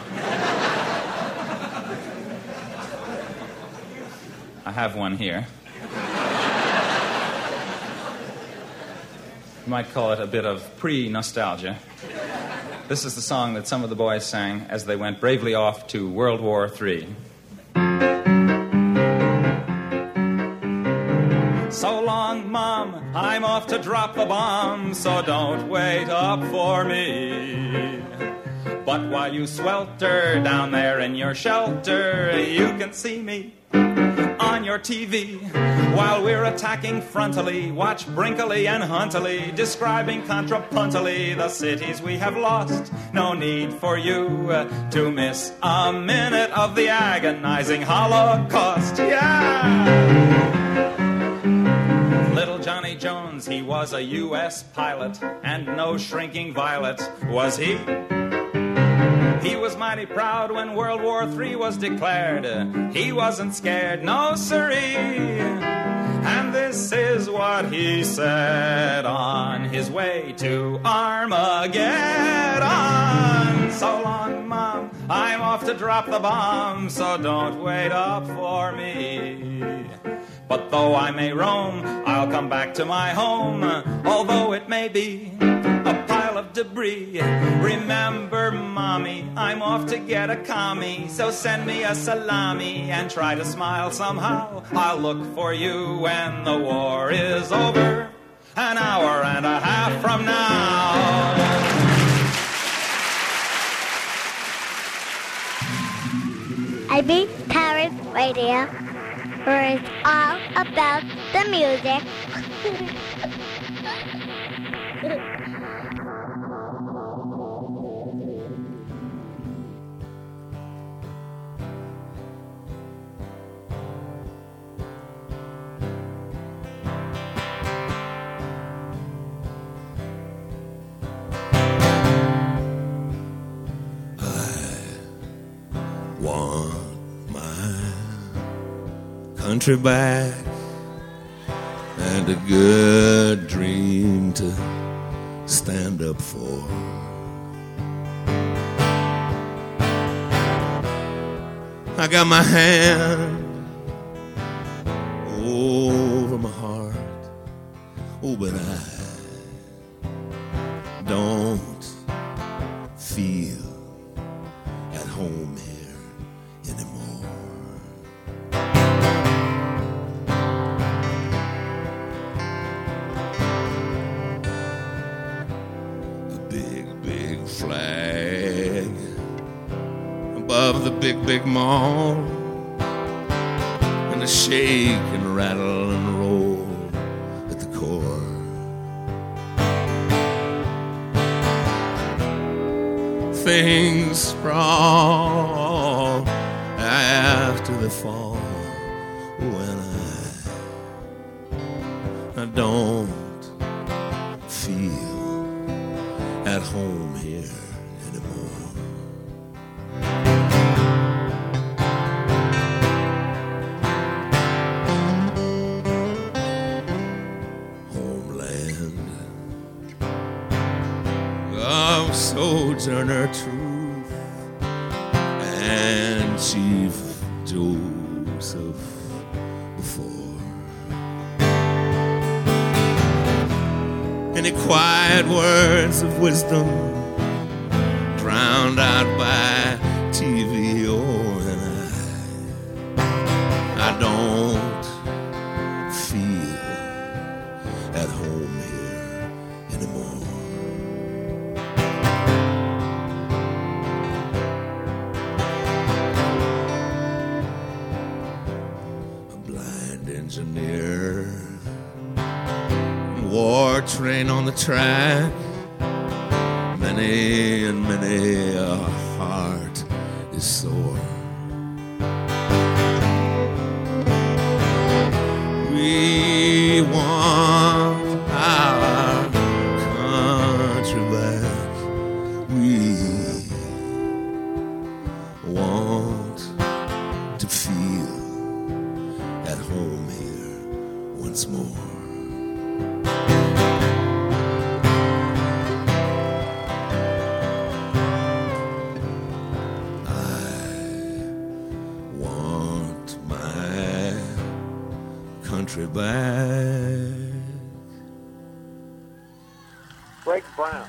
I have one here. You might call it a bit of pre-nostalgia. This is the song that some of the boys sang as they went bravely off to World War Three. So long, Mom, I'm off to drop the bomb, so don't wait up for me. But while you swelter down there in your shelter, you can see me on your T V. While we're attacking frontally, watch Brinkley and Huntley describing contrapuntally the cities we have lost. No need for you to miss a minute of the agonizing Holocaust. Yeah! Little Johnny Jones, he was a U S pilot, and no shrinking violet was he. He was mighty proud when World War Three was declared. He wasn't scared, no siree. And this is what he said on his way to Armageddon. So long, Mom, I'm off to drop the bomb, so don't wait up for me. But though I may roam, I'll come back to my home, although it may be a pile of debris. Remember, Mommy, I'm off to get a commie, so send me a salami and try to smile somehow. I'll look for you when the war is over, an hour and a half from now. I beat Paris Radio, where it's all about the music. Country back and a good dream to stand up for. I got my hand over my heart, oh, but I don't feel at home here anymore. Flag above the big, big mall, and a shake and rattle and roll at the core. Things sprawl after the fall when I, I don't feel at home here anymore. Homeland of Sojourner Truth and Chief Joseph before. Any quiet words of wisdom drowned out by T V, oh, and I, I don't feel at home here anymore. A blind engineer, war train on the track, many and many a is sore. We want our country back. We want to feel at home here once more. Country back. Greg Brown.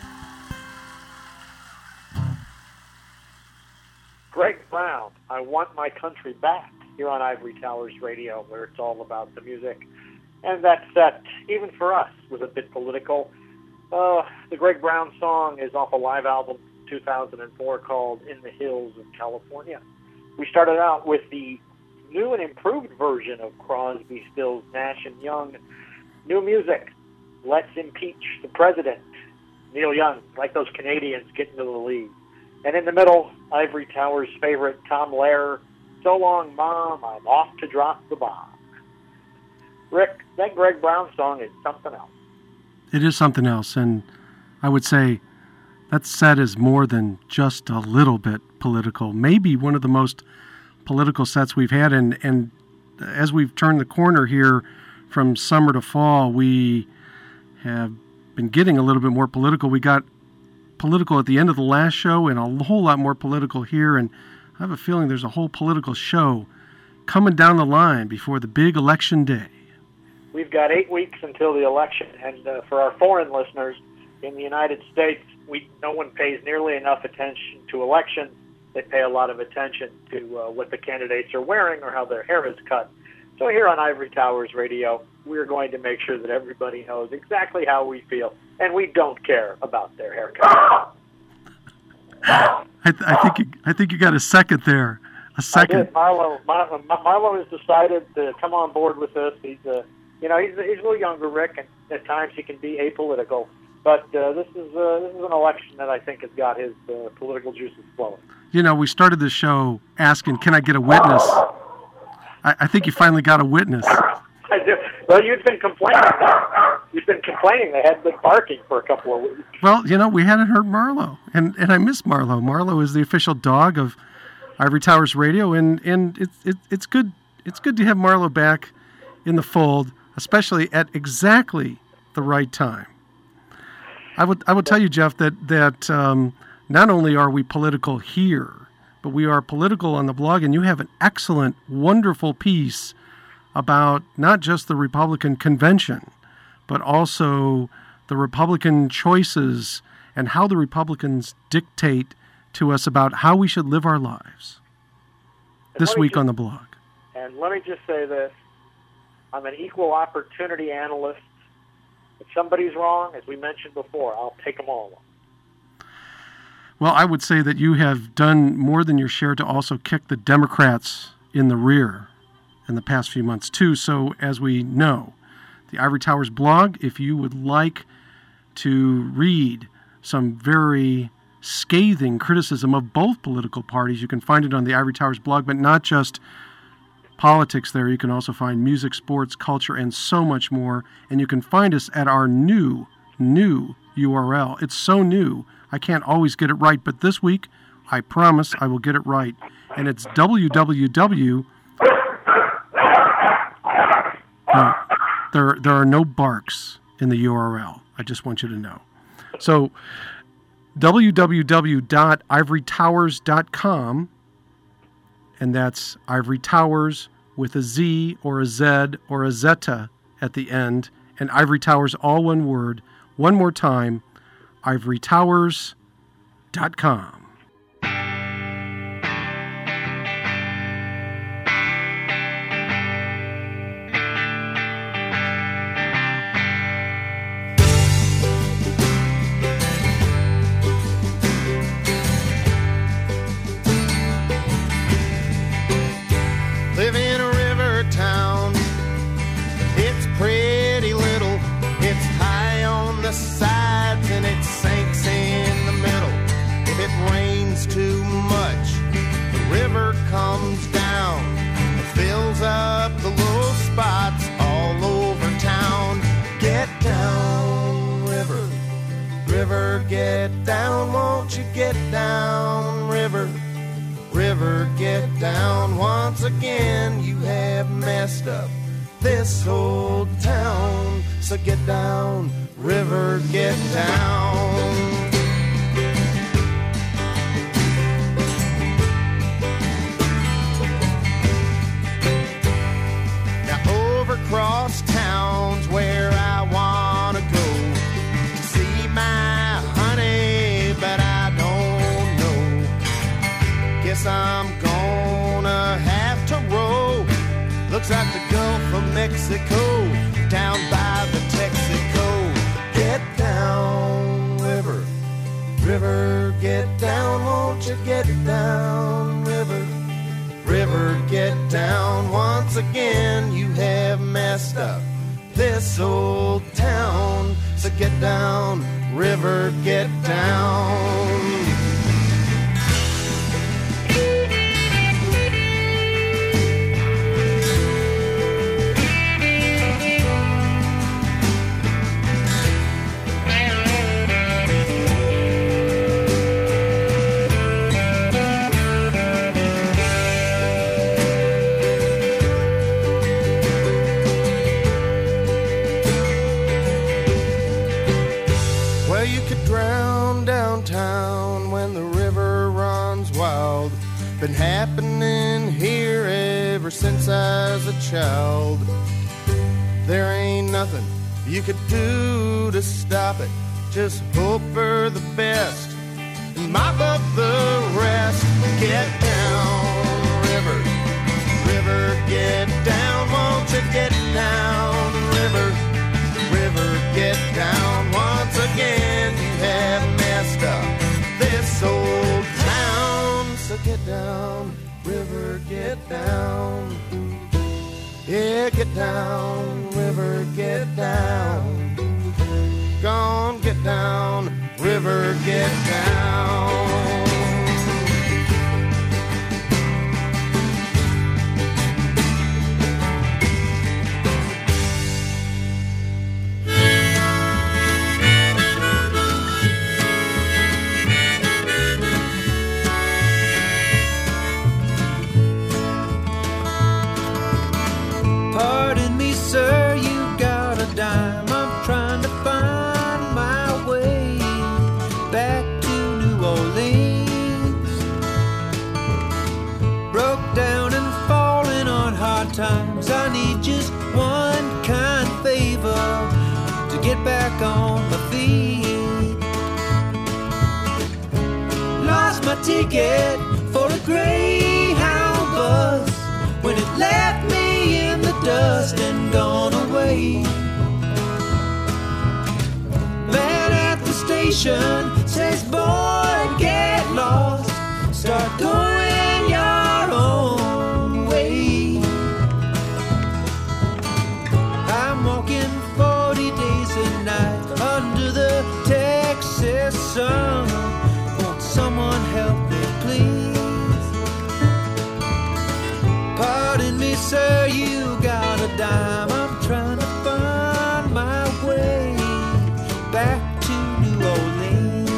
Greg Brown, I Want My Country Back, here on Ivory Towers Radio, where it's all about the music. And that set, even for us, was a bit political. Uh, the Greg Brown song is off a live album two thousand four called In the Hills of California. We started out with the new and improved version of Crosby, Stills, Nash and Young. New music, Let's Impeach the President. Neil Young, like those Canadians, get into the lead. And in the middle, Ivory Towers' favorite, Tom Lehrer, So Long, Mom, I'm Off to Drop the Bomb. Rick, that Greg Brown song is something else. It is something else, and I would say that set is more than just a little bit political. Maybe one of the most political sets we've had, and and as we've turned the corner here from summer to fall, we have been getting a little bit more political. We got political at the end of the last show and a whole lot more political here, and I have a feeling there's a whole political show coming down the line before the big election day. We've got eight weeks until the election, and uh, for our foreign listeners in the United States, we no one pays nearly enough attention to elections. They pay a lot of attention to uh, what the candidates are wearing or how their hair is cut. So here on Ivory Towers Radio, we're going to make sure that everybody knows exactly how we feel, and we don't care about their haircut. I, th- I think you, I think you got a second there. A second. I did. Marlo, Mar- Marlo has decided to come on board with us. He's a, you know, he's, he's a little younger, Rick, and at times he can be apolitical. But uh, this is uh, this is an election that I think has got his uh, political juices flowing. You know, we started the show asking, can I get a witness? I, I think you finally got a witness. I do. Well, you've been complaining. You've been complaining. They had been barking for a couple of weeks. Well, you know, we hadn't heard Marlo, and, and I miss Marlo. Marlo is the official dog of Ivory Towers Radio, and, and it's it, it's good it's good to have Marlo back in the fold, especially at exactly the right time. I would I would tell you, Jeff, that that um, not only are we political here, but we are political on the blog, and you have an excellent, wonderful piece about not just the Republican convention, but also the Republican choices and how the Republicans dictate to us about how we should live our lives. And This week just, on the blog. And let me just say this. I'm an equal opportunity analyst. If somebody's wrong, as we mentioned before, I'll take them all on. Well, I would say that you have done more than your share to also kick the Democrats in the rear in the past few months, too. So, as we know, the Ivory Towers blog, if you would like to read some very scathing criticism of both political parties, you can find it on the Ivory Towers blog, but not just politics there. You can also find music, sports, culture, and so much more. And you can find us at our new, new U R L. It's so new, I can't always get it right, but this week, I promise I will get it right. And it's www. No, there, there are no barks in the U R L. I just want you to know. So, w w w dot ivory towers dot com, and that's Ivory Towers with a Z or a Z or a Zeta at the end, and Ivory Towers, all one word. One more time, ivory towers dot com. Live in a river town. It's pretty little. It's high on the sides and it sinks in the middle. If it rains too much, the get down, won't you get down, river, river, get down. Once again you have messed up this old town, so get down, river, get down. Across towns where I wanna go to see my honey, but I don't know. Guess I'm gonna have to row. Looks like the Gulf of Mexico, down by the Texaco. Get down, river, river, get down, won't you get down, river, river, get down. Once again you have messed up this old town, so get down, river, get down. Been happening here ever since I was a child. There ain't nothing you could do to stop it. Just hope for the best and mop up the rest. Get down, river, river, get down, won't you get down, river, river, get down. Once again you have messed up this old town, so get down, river, get down. Yeah, get down, river, get down. Gone, get down, river, get down. Pardon me, sir, you got a dime. I'm trying to find my way back to New Orleans. Broke down and falling on hard times. I need just one kind favor to get back on my feet. Lost my ticket for a Greyhound bus when it left me in the dust and gone away. Man at the station says, boy, get lost, start going your own way. I'm walking forty days a night under the Texas sun. Won't someone help me, please? Pardon me, sir, you got a dime. I'm trying to find my way back to New Orleans.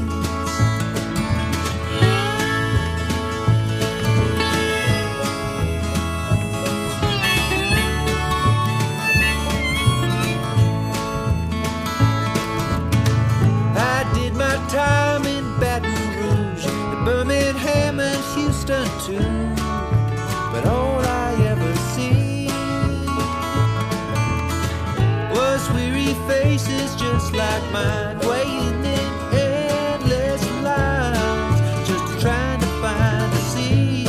I did my time in Baton Rouge, in Birmingham and Houston too. But all I ever see was weary faces just like mine, waiting in endless lines, just trying to find a seat.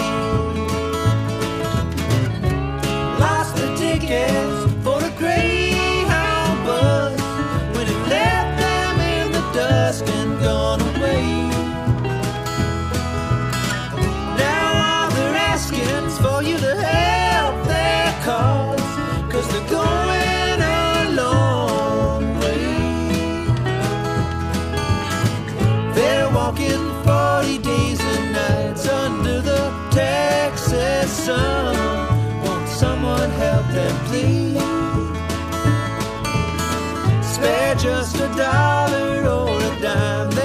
Lost the tickets for the Greyhound bus when it left them in the dust and gone away. For you to help their cause, cause they're going a long way. They're walking forty days and nights under the Texas sun. Won't someone help them, please? Spare just a dollar or a dime.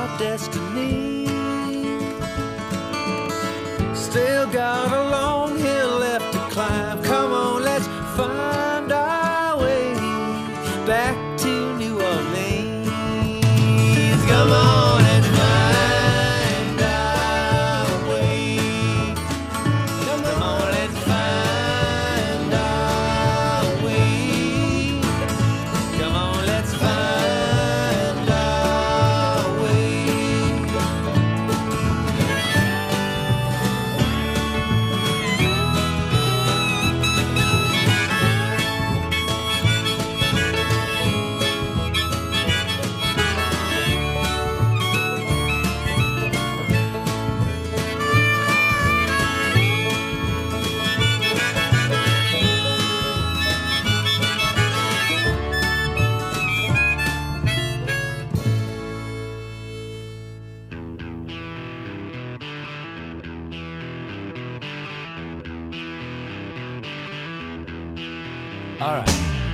our destiny. Still got a long hill left to climb. Come on, let's find our way back to New Orleans. Come on and find our way. Come on, let's find our way. Come on, let's find our way. All right.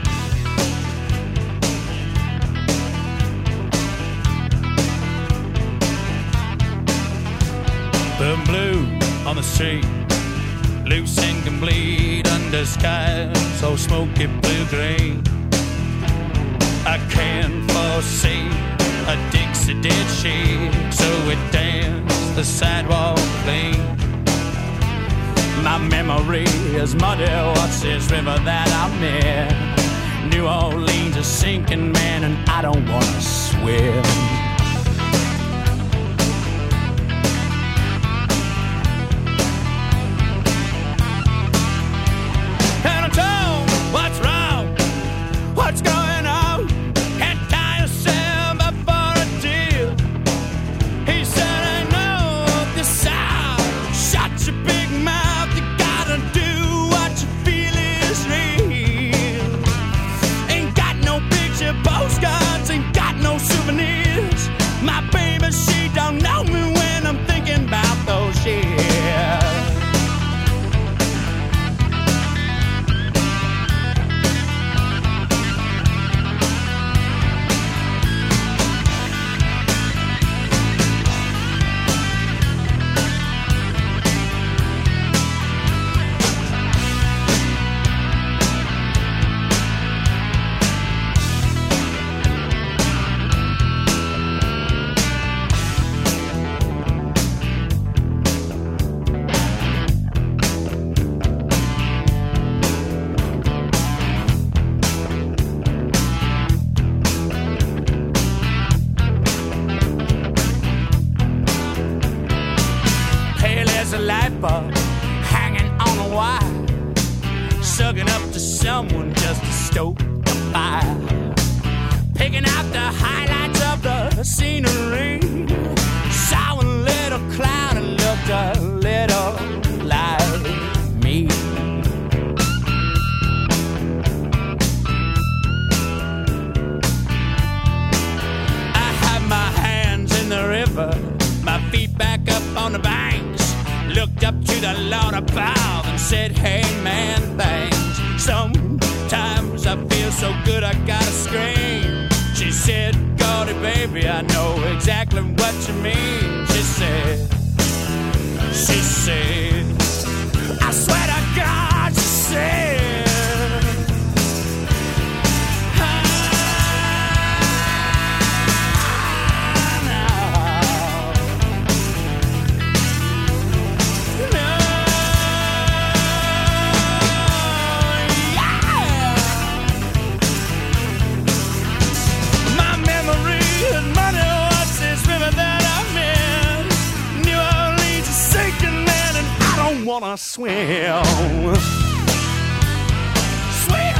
Boom blue on the street, loose and complete under skies so smoky blue green. I can't foresee a Dixie did she, so it danced the sidewalk clean. My memory is muddy, what's this river that I'm in? New Orleans is sinking, man, and I don't wanna swim. And I'm told, what's wrong? What's going on? Can't tie yourself up for a deal. He said, I know the sound. Shut your big mouth. You gotta do what you feel is real. Ain't got no picture postcards, ain't got no souvenirs. My baby, she don't know me when I'm thinking about those years. Pale as a light bulb, hanging on a wire, sucking up to someone just to stoke the fire, picking out the highlights of the scenery. Saw a little cloud and looked a little like me. I have my hands in the river, my feet back up on the banks. Looked up to the Lord above and said, hey man, thanks. Sometimes I feel so good I gotta scream. She said, Gordy baby, I know exactly what you mean. She said, she said, I swear to God, she said, wanna swim. Swim.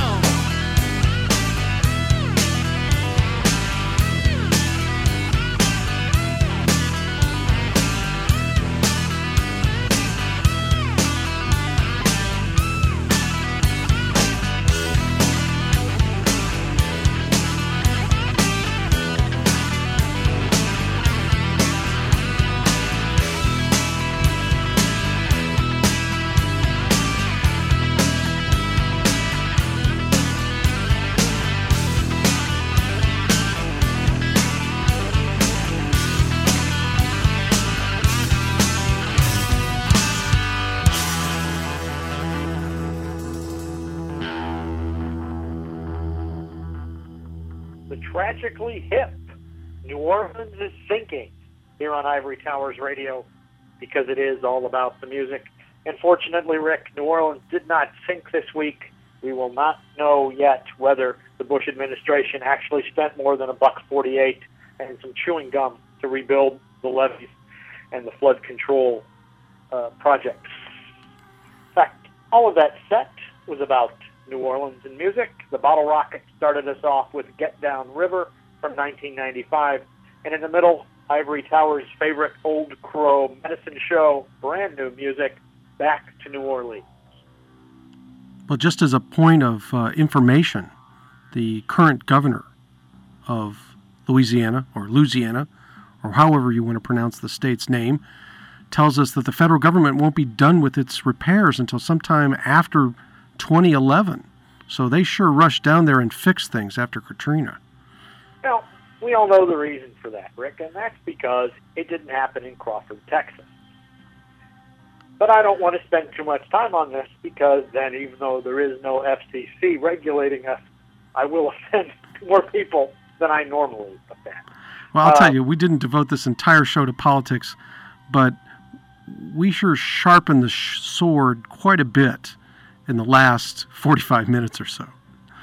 tragically hip. New Orleans is sinking here on Ivory Towers Radio because it is all about the music. And fortunately, Rick, New Orleans did not sink this week. We will not know yet whether the Bush administration actually spent more than a buck forty-eight and some chewing gum to rebuild the levees and the flood control uh, projects. In fact, all of that set was about New Orleans and music. The Bottle Rockets started us off with Get Down River from nineteen ninety-five. And in the middle, Ivory Towers' favorite Old Crow Medicine Show, brand new music, Back to New Orleans. Well, just as a point of uh, information, the current governor of Louisiana, or Louisiana, or however you want to pronounce the state's name, tells us that the federal government won't be done with its repairs until sometime after twenty eleven. So they sure rushed down there and fixed things after Katrina. Well, we all know the reason for that, Rick, and that's because it didn't happen in Crawford, Texas. But I don't want to spend too much time on this because then, even though there is no F C C regulating us, I will offend more people than I normally offend. Well, I'll uh, tell you, we didn't devote this entire show to politics, but we sure sharpened the sh- sword quite a bit in the last forty-five minutes or so.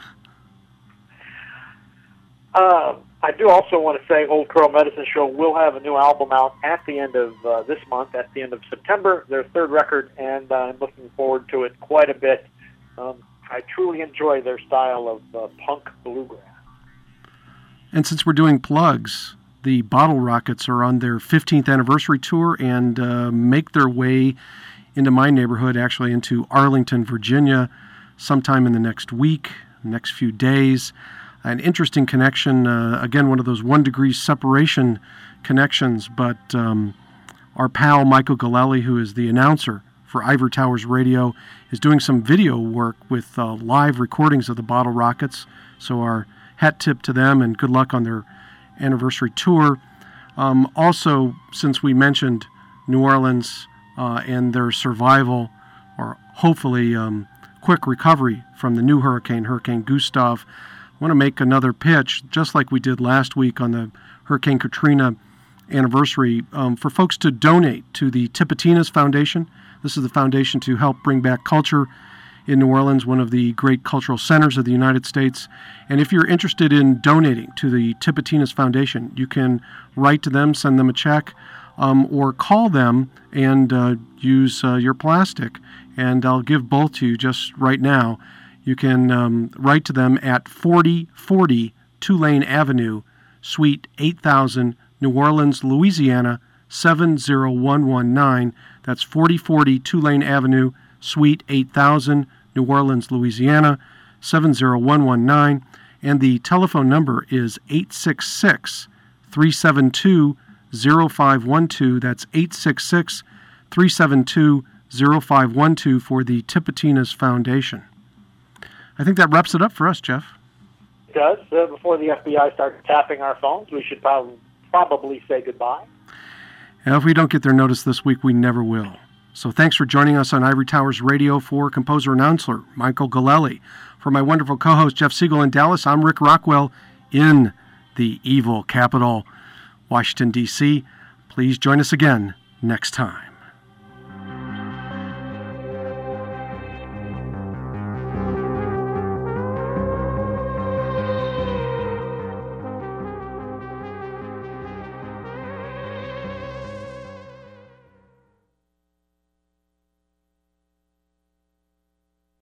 Uh, I do also want to say Old Crow Medicine Show will have a new album out at the end of uh, this month, at the end of September, their third record, and uh, I'm looking forward to it quite a bit. Um, I truly enjoy their style of uh, punk bluegrass. And since we're doing plugs, the Bottle Rockets are on their fifteenth anniversary tour and uh, make their way into my neighborhood, actually into Arlington, Virginia, sometime in the next week, next few days. An interesting connection, uh, again, one of those one-degree separation connections, but um, our pal Michael Galelli, who is the announcer for Ivory Towers Radio, is doing some video work with uh, live recordings of the Bottle Rockets, so our hat tip to them and good luck on their anniversary tour. Um, also, since we mentioned New Orleans uh, and their survival, or hopefully um, quick recovery from the new hurricane, Hurricane Gustav, I want to make another pitch, just like we did last week on the Hurricane Katrina anniversary, um, for folks to donate to the Tipitinas Foundation. This is the foundation to help bring back culture in New Orleans, one of the great cultural centers of the United States. And if you're interested in donating to the Tipitinas Foundation, you can write to them, send them a check, um, or call them and uh, use uh, your plastic. And I'll give both to you just right now. You can um, write to them at forty forty Tulane Avenue, Suite eight thousand, New Orleans, Louisiana, seven zero one one nine. That's forty forty Tulane Avenue, Suite eight thousand, New Orleans, Louisiana, seven zero one one nine. And the telephone number is eight six six, three seven two, zero five one two. That's eight six six, three seven two, zero five one two for the Tipitinas Foundation. I think that wraps it up for us, Jeff. It does. Uh, before the F B I starts tapping our phones, we should probably, probably say goodbye. And if we don't get their notice this week, we never will. So thanks for joining us on Ivory Towers Radio. For composer-announcer Michael Galelli, for my wonderful co-host Jeff Siegel in Dallas, I'm Rick Rockwell in the evil capital, Washington, D C Please join us again next time.